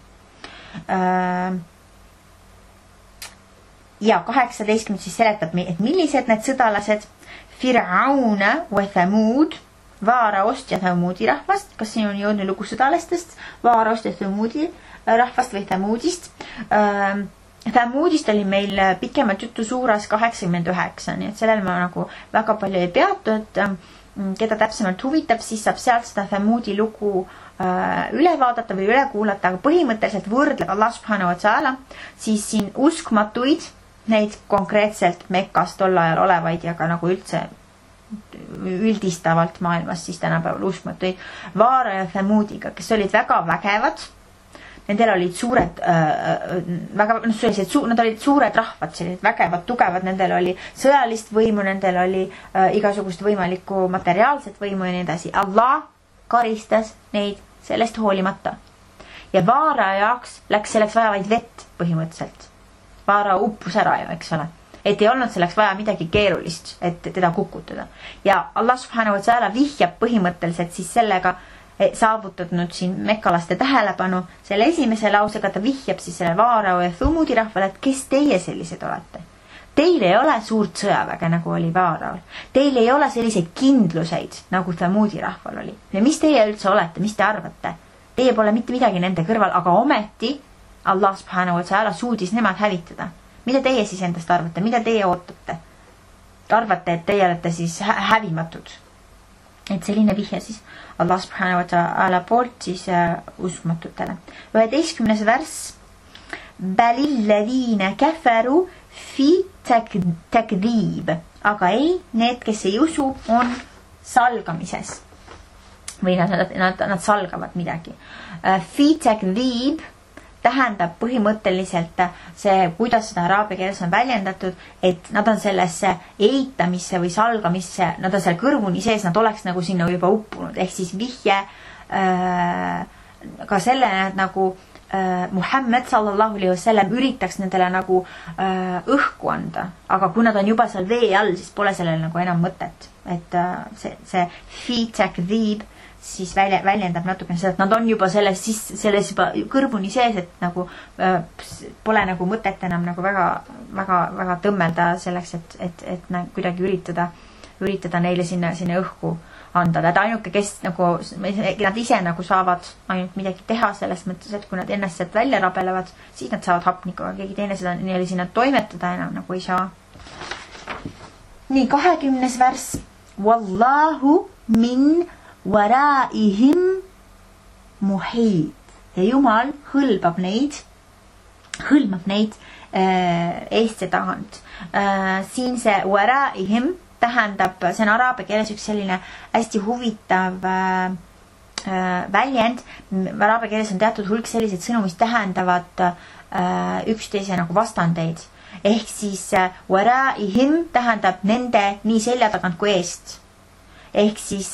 Ja 18 siis seletab, et millised need sõdalased Fir'auna wa Thamud, Vaaraost ja Thamudi rahvast, kas siin on jõudnud lugu sõdalastest, Vaaraost ja Thamudi rahvast või Thamudist. Thamudist oli meil pikemat juttu suuras 89, nii et sellel ma nagu väga palju ei peatu, et keda täpsemalt huvitab, siis saab sealt seda Thamudi lugu üle vaadata või üle kuulata, aga põhimõtteliselt võrdleb Allah subhanahu wa ta'ala siis siin uskmatuid, neid konkreetselt Mekkas tol ajal olevaid ja ka nagu üldse üldistavalt maailmas siis tänapäeval uskmatuid Vaara ja Thamudiga, kes olid väga vägevad. nendel olid suured, väga, nad olid suured rahvad, sellised vägevad, tugevad, nendel oli sõjalist võimu, nendel oli igasugust võimalikku materiaalset võimu ja nii edasi. Allah karistas neid sellest hoolimata. Ja Vaara jaoks läks selleks vaja vaid vett põhimõtteliselt. Vaara uppus ära ju, eks ole. Et ei olnud selleks vaja midagi keerulist, et teda kukutada. Ja Allah subhanahu wa ta'ala vihjab põhimõtteliselt siis sellega saavutanud siin mekkalaste tähelepanu. Selle esimese lausega ta vihjab siis selle Vaara ja Thumudi rahvale, et kes teie sellised olete. Teil ei ole suurt sõjaväge, nagu oli Vaaral. Teil ei ole selliseid kindluseid, nagu Thumudi rahval oli. Ja mis teie üldse olete, mis te arvate? Teie pole mitte midagi nende kõrval, aga ometi Allah subhanahu wa ta'ala suudis nemad hävitada. Mida teie siis endast arvate? Mida teie ootate? Arvate, et teie olete siis hävimatud. Et selline vihje siis Allah subhanahu wa ta'ala poolt siis uskmatutele. 11. vers. Balilladina kafaru fi takdhib. Aga ei, need, kes ei usu, on salgamises. Või nad salgavad midagi. Fi takdhib tähendab põhimõtteliselt see, kuidas seda araabia keeles on väljendatud, et nad on sellesse eitamisse või salgamisse, nad on seal kõrvuni sees, nad oleks nagu sinna juba uppunud. Ehk siis vihje ka sellele, et nagu Muhammad sallallahu alaihi wasallam üritaks nendele nagu õhku anda. Aga kui nad on juba seal vee all, siis pole sellele nagu enam mõtet. Et see fi takdhib siis väljendab natukene seda, et nad on juba selles juba kõrvuni sees, et nagu pole nagu mõtet enam nagu väga tõmmelda selleks, et kuidagi üritada neile sinna õhku anda. Et ainuke, kes nagu, nad ise nagu saavad ainult midagi teha selles mõttes, et kui nad ennast sealt välja rabelevad, siis nad saavad hapnikku, aga keegi teine seda neile sinna toimetada enam nagu ei saa. Nii, 20. vers. Wallahu min waraihim muhid. Ja Jumal hõlmab neid eest ja tagant. Siin see waraihim tähendab, see on araabia keeles üks selline hästi huvitav väljend. Araabia keeles on teatud hulk sellised sõnu, mis tähendavad üksteise nagu vastandeid. Ehk siis waraihim tähendab nende nii selja tagant kui eest. Ehk siis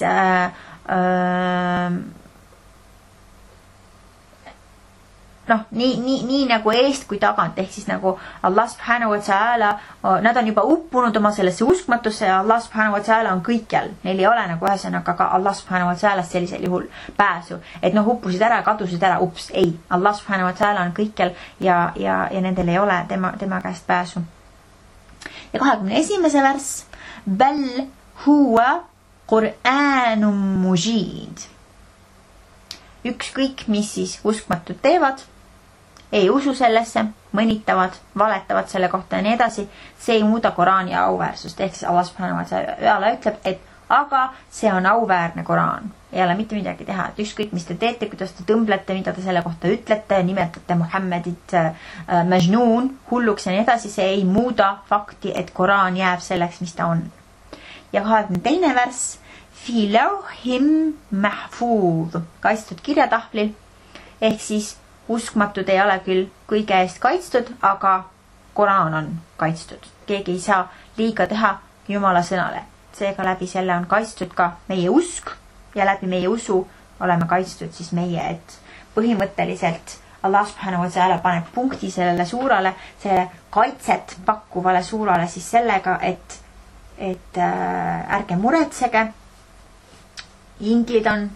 nii nagu eest kui tagant, ehk siis nagu Allah subhanahu wa ta'ala, nad on juba uppunud oma sellesse uskmatusse ja Allah subhanahu wa ta'ala on kõikjal. Neil ei ole nagu ühesõnaga ka Allah subhanahu wa ta'ala sellisel juhul pääsu. Et uppusid ära, kadusid ära, ups, ei. Allah subhanahu wa ta'ala on kõikjal ja nendel ei ole tema käest pääsu. Ja 21. vers. Bal huwa Qur'anum mujid. Ükskõik, mis siis uskmatud teevad, ei usu sellesse, mõnitavad, valetavad selle kohta ja nii edasi, see ei muuda Koraani auväärsust. Ehk siis Allah subhanahu wa ta'ala ütleb, et aga see on auväärne Koraan. Ei ole mitte midagi teha. Et ükskõik, mis te teete, kuidas te tõmblete, mida te selle kohta ütlete, nimetate Muhammedit majnuun, hulluks ja nii edasi, see ei muuda fakti, et Koraan jääb selleks, mis ta on. Ja 22. vers. Fi lauhim mahfuz. Kaitstud kirjatahvlil. Ehk siis uskmatud ei ole küll kõige eest kaitstud, aga Koraan on kaitstud. Keegi ei saa liiga teha Jumala sõnale. Seega läbi selle on kaitstud ka meie usk ja läbi meie usu oleme kaitstud siis meie, et põhimõtteliselt Allah subhanahu wa ta'ala paneb punkti sellele suurale, selle kaitset pakkuvale suurale siis sellega, et ärge muretsege, inglid on,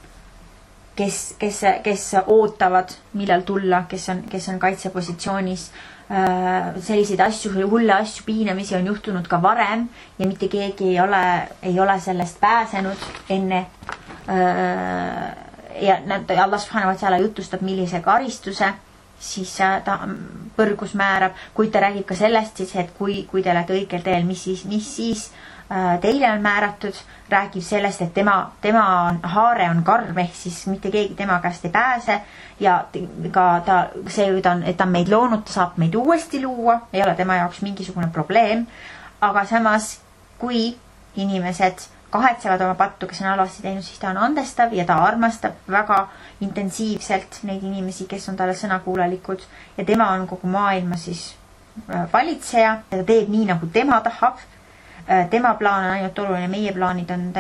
kes ootavad, millal tulla, kes on kaitsepositsioonis. Selliseid asju, hulle asju, piinamisi on juhtunud ka varem ja mitte keegi ei ole sellest pääsenud enne. Ja Allah subhanahu wa ta'ala jutustab, millise karistuse siis ta põrgus määrab, kuid ta räägib ka sellest siis, et kui te olete õigel teel, mis siis teile on määratud, räägib sellest, et tema haare on karm, ehk siis mitte keegi tema käest ei pääse ja ka et ta on meid loonud, ta saab meid uuesti luua, ei ole tema jaoks mingisugune probleem, aga samas kui inimesed kahetsevad oma pattu, kes on halvasti teinud, siis ta on andestav ja ta armastab väga intensiivselt neid inimesi, kes on talle sõnakuulelikud ja tema on kogu maailma siis valitseja ja ta teeb nii, nagu tema tahab. Tema plaan on ainult oluline, meie plaanid on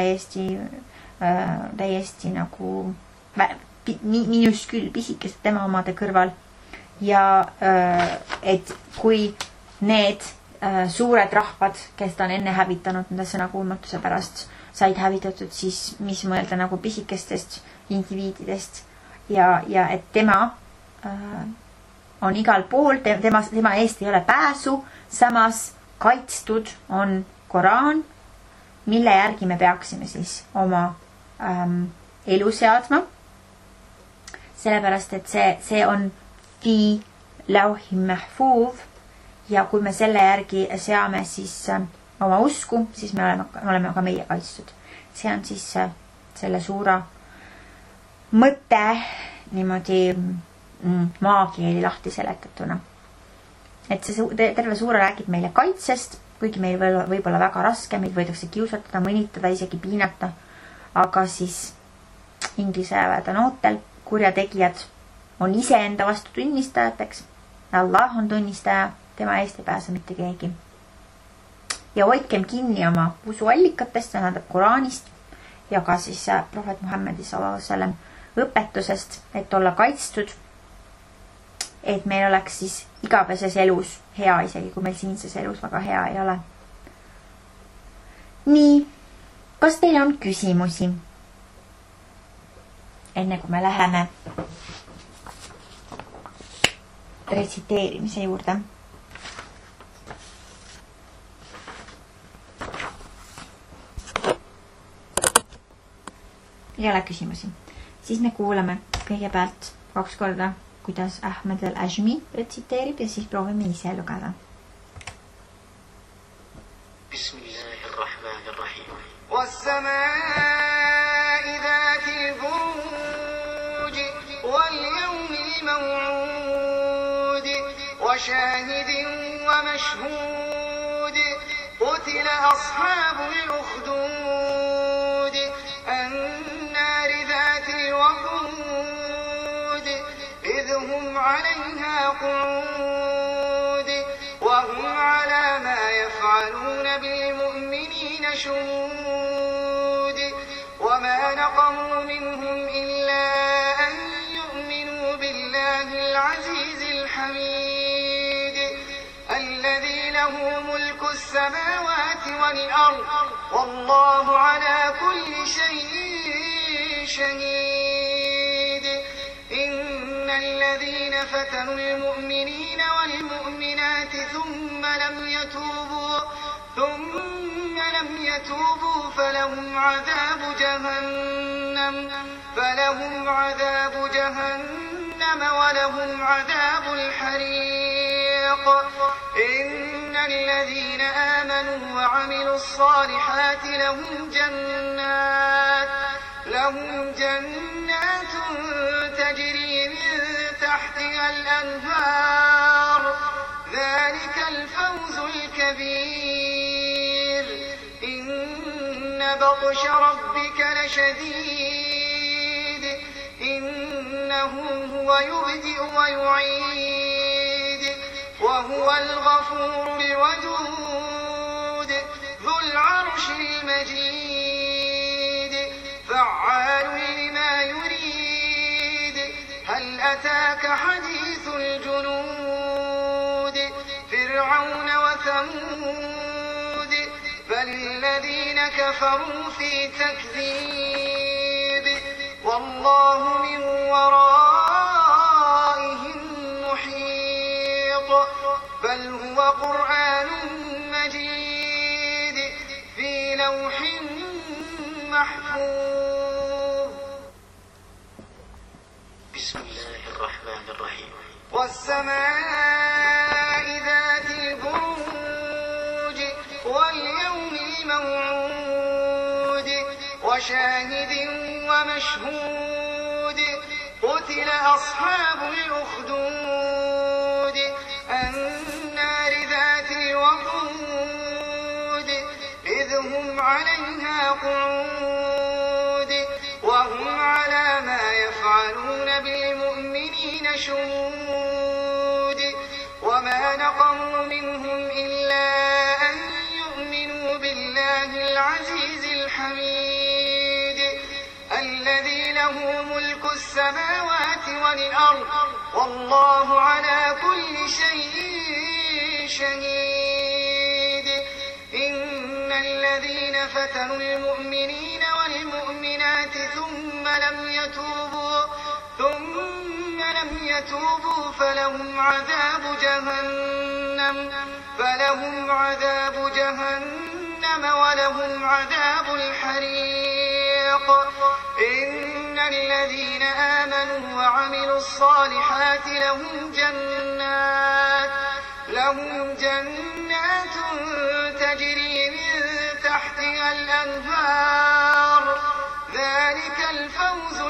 täiesti nagu minuscül pisikesed tema omade kõrval. Ja et kui need suured rahvad, kes ta on enne hävitanud nende sõnakuulmatuse pärast, said hävitatud, siis mis mõelda nagu pisikestest indiviididest ja et tema on igal pool, tema eest ei ole pääsu, samas kaitstud on Koraan, mille järgi me peaksime siis oma elu seadma. Sellepärast, et see on fi lauhi mahfuuz ja kui me selle järgi seame siis oma usku, siis me oleme ka meie kaitstud. See on siis selle suura mõte niimoodi maakeeli lahti seletatuna. Et see terve suura räägib meile kaitsest, kuigi meil võib olla väga raske, meid võidakse kiusatada, mõnitada, isegi piinata, aga siis inglise väed on ootel, kurjategijad on iseenda vastu tunnistajateks. Allah on tunnistaja, tema eest ei pääse mitte keegi. Ja hoidkem kinni oma usuallikatest, see tähendab Koraanist ja ka siis prohvet Muhammedi s.a.v. õpetusest, et olla kaitstud, et meil oleks siis igapäevases elus hea, isegi kui meil siinses elus väga hea ei ole. Nii, kas teil on küsimusi? Enne kui me läheme retsiteerimise juurde. Ei ole küsimusi. Siis me kuulame kõigepealt 2 korda, kuidas Ahmed al-Ajmi retsiteerib ja siis proovime ise lugeda. Bismillahirrahmanirrahim. Was-samaa'i dhaatil buruuj wal yawmil maw'uud wa shaahidin wa mashhuud qutila ashaabul ukhduud an-naari dhaatil waquud idh hum 'alayhaa qu'uud wa hum 'alaa maa yaf'aluuna bil-mu'miniina shuhuud wa maa naqamuu minhum illaa an yu'minuu billaahi al-'aziizi al-hamiid alladhii lahu mulku as-samaawaati wal-ard wallaahu 'alaa kulli shay'in shahiid. إن الذين فتنوا المؤمنين والمؤمنات ثم لم يتوبوا فلهم عذاب جهنم ولهم عذاب الحريق. إن الذين آمنوا وعملوا الصالحات لهم جنات تجري من تحتها الأنهار ذلك الفوز الكبير. إن بطش ربك لشديد إنه هو يبدئ ويعيد وهو الغفور الودود ذو العرش المجيد فعال لما يريد. هل أتاك حديث الجنود فرعون وثمود بل الذين كفروا في تكذيب والله من ورائهم محيط. بل هو قرآن مجيد في لوح محفوظ. بسم الله الرحمن الرحيم. والسماء ذات البروج واليوم الموعود وشاهد ومشهود قتل أصحاب الأخدود النار ذات الوقود إذ هم عليها قعود وهم على ما يفعلون بالمؤمنين شهود وما نقموا منهم إلا أن يؤمنوا بالله العزيز الحميد الذي له ملك السماوات والأرض والله على كل شيء شهيد إن الذين فتنوا المؤمنين والمؤمنات ثم لم يتوبوا فلهم عذاب جهنم ولهم عذاب الحريق إن الذين آمنوا وعملوا الصالحات لهم جنات تجري من تحتها الأنهار ذلك الفوز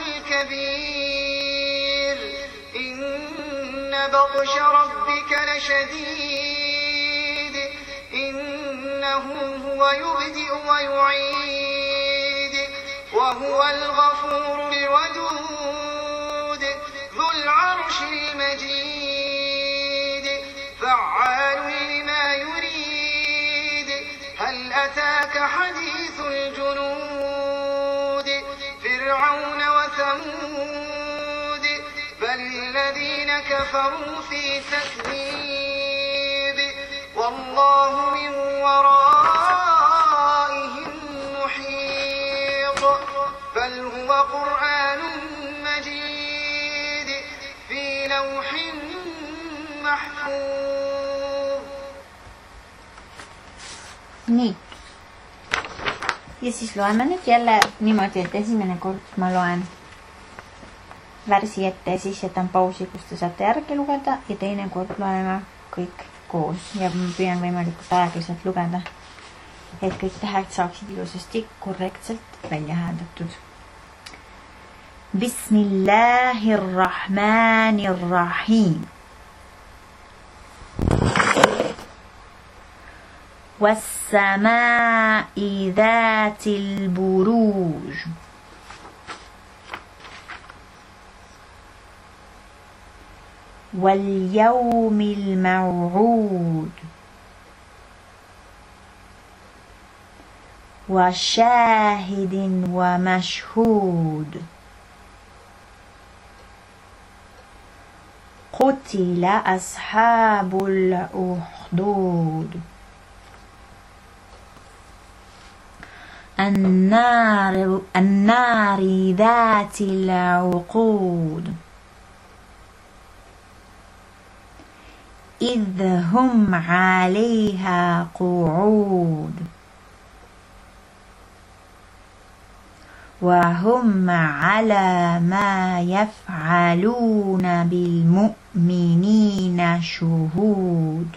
الكبير إن بطش ربك لشديد إنه هو يبدئ ويعيد وهو الغفور الودود ذو العرش المجيد فعال لما يريد هل أتاك حديث الجنود فرعون وثمود بل الذين كفروا في تكذيب والله من ورائهم محيط بل هو قرآن مجيد في لوح محفوظ. Nii. Ja siis loeme nüüd jälle niimoodi, et esimene kord ma loen värsi ette ja siis jätan pausi, kus te saate järgi lugeda ja teine kord loeme kõik koos ja ma püüan võimalikult aeglaselt lugeda, et kõik tähed saaksid ilusasti korrektselt välja hääldatud. Bismillahirrahmanirrahim. والسماء ذات البروج واليوم الموعود وشاهد ومشهود قتل أصحاب الأخدود النار ذات الوقود إذ هم عليها قعود وهم على ما يفعلون بالمؤمنين شهود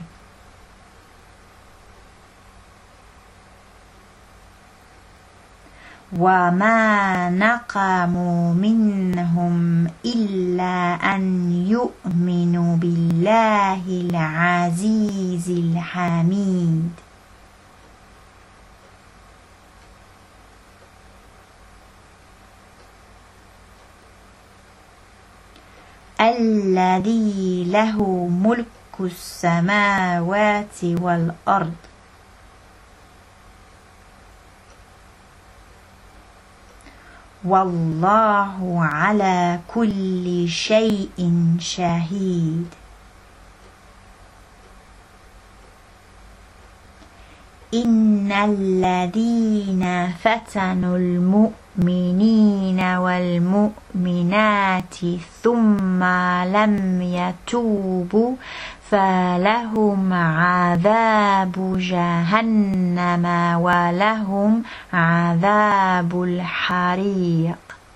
وما نقموا منهم إلا أن يؤمنوا بالله العزيز الحميد الذي له ملك السماوات والأرض والله على كل شيء شهيد إن الذين فتنوا المؤمنين والمؤمنات ثم لم يتوبوا فلهم عذاب جهنم ولهم عذاب الحريق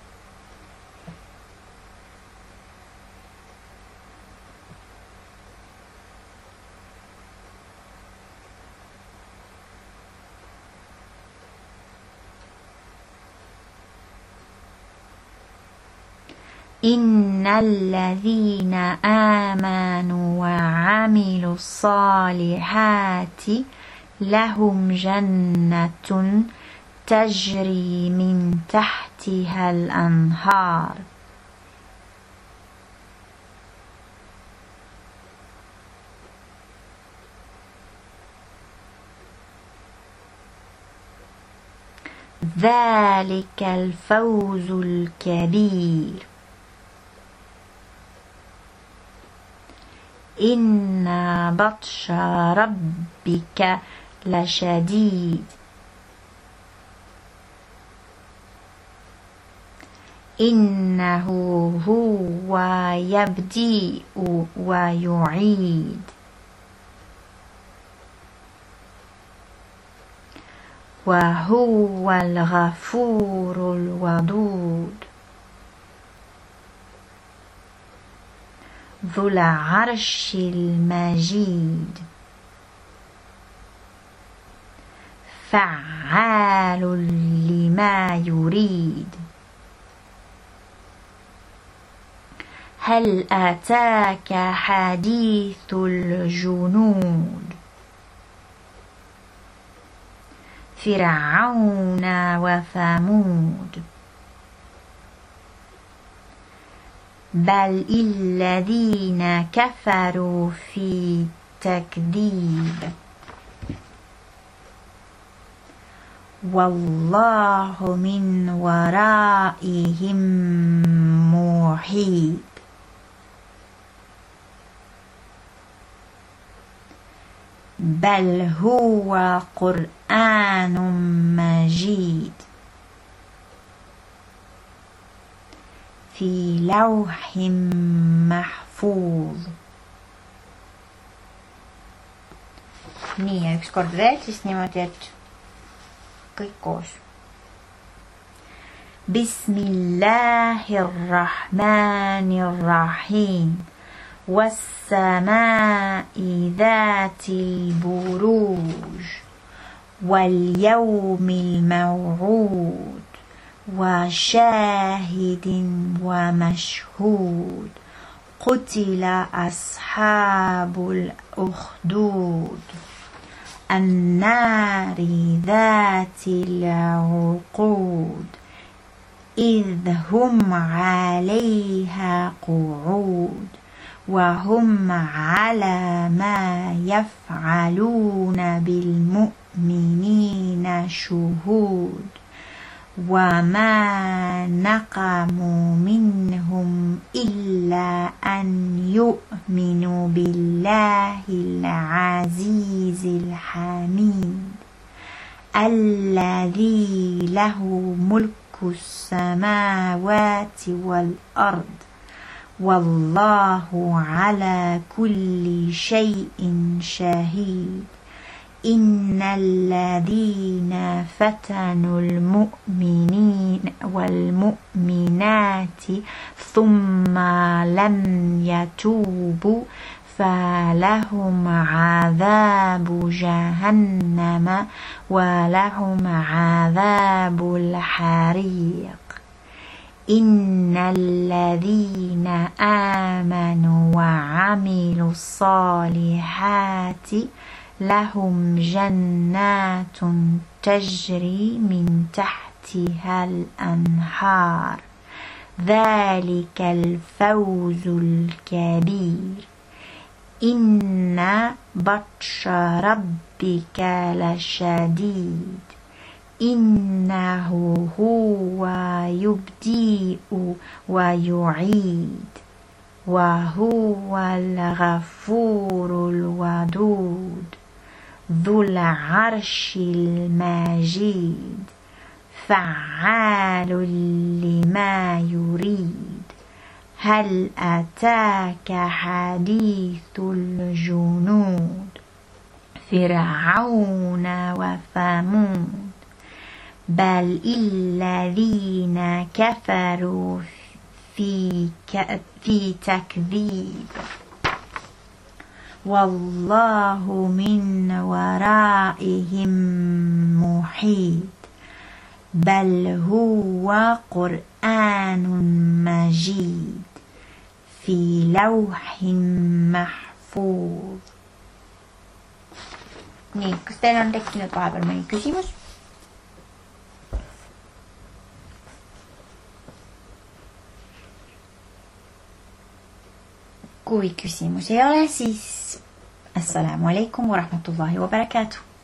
إن الذين آمنوا وعملوا الصالحات لهم جنة تجري من تحتها الأنهار ذلك الفوز الكبير إن بطش ربك لشديد إنه هو يبدئ ويعيد وهو الغفور الودود ذو العرش المجيد فعال لما يريد هل أتاك حديث الجنود فرعون وثمود بل الذين كفروا في تكذيب والله من ورائهم محيط بل هو قرآن مجيد في لوح محفوظ. Nii, ja üks kord veel siis niimoodi, et kõik koos. Bismillahirrahmanirrahim. والسماء ذات البروج واليوم الموعود وشاهد ومشهود قتل أصحاب الأخدود النار ذات الوقود إذ هم عليها قعود وهم على ما يفعلون بالمؤمنين شهود وما نقموا منهم إلا أن يؤمنوا بالله العزيز الحميد الذي له ملك السماوات والأرض والله على كل شيء شهيد إن الذين فتنوا المؤمنين والمؤمنات ثم لم يتوبوا فلهم عذاب جهنم ولهم عذاب الحريق إن الذين آمنوا وعملوا الصالحات لهم جنات تجري من تحتها الأنهار ذلك الفوز الكبير إن بطش ربك لشديد إنه هو يبدئ ويعيد وهو الغفور الودود ذو العرش المجيد فعال لما يريد هل أتاك حديث الجنود فرعون وثمود بل الذين كفروا في تكذيب والله من ورائهم محيط بل هو قرآن مجيد في لوح محفوظ. Nii, kas teil on tekkinud vahepeal mõni küsimus? Kui küsimusi ei ole, siis assalamu alaikum wa rahmatullahi wa barakatuh.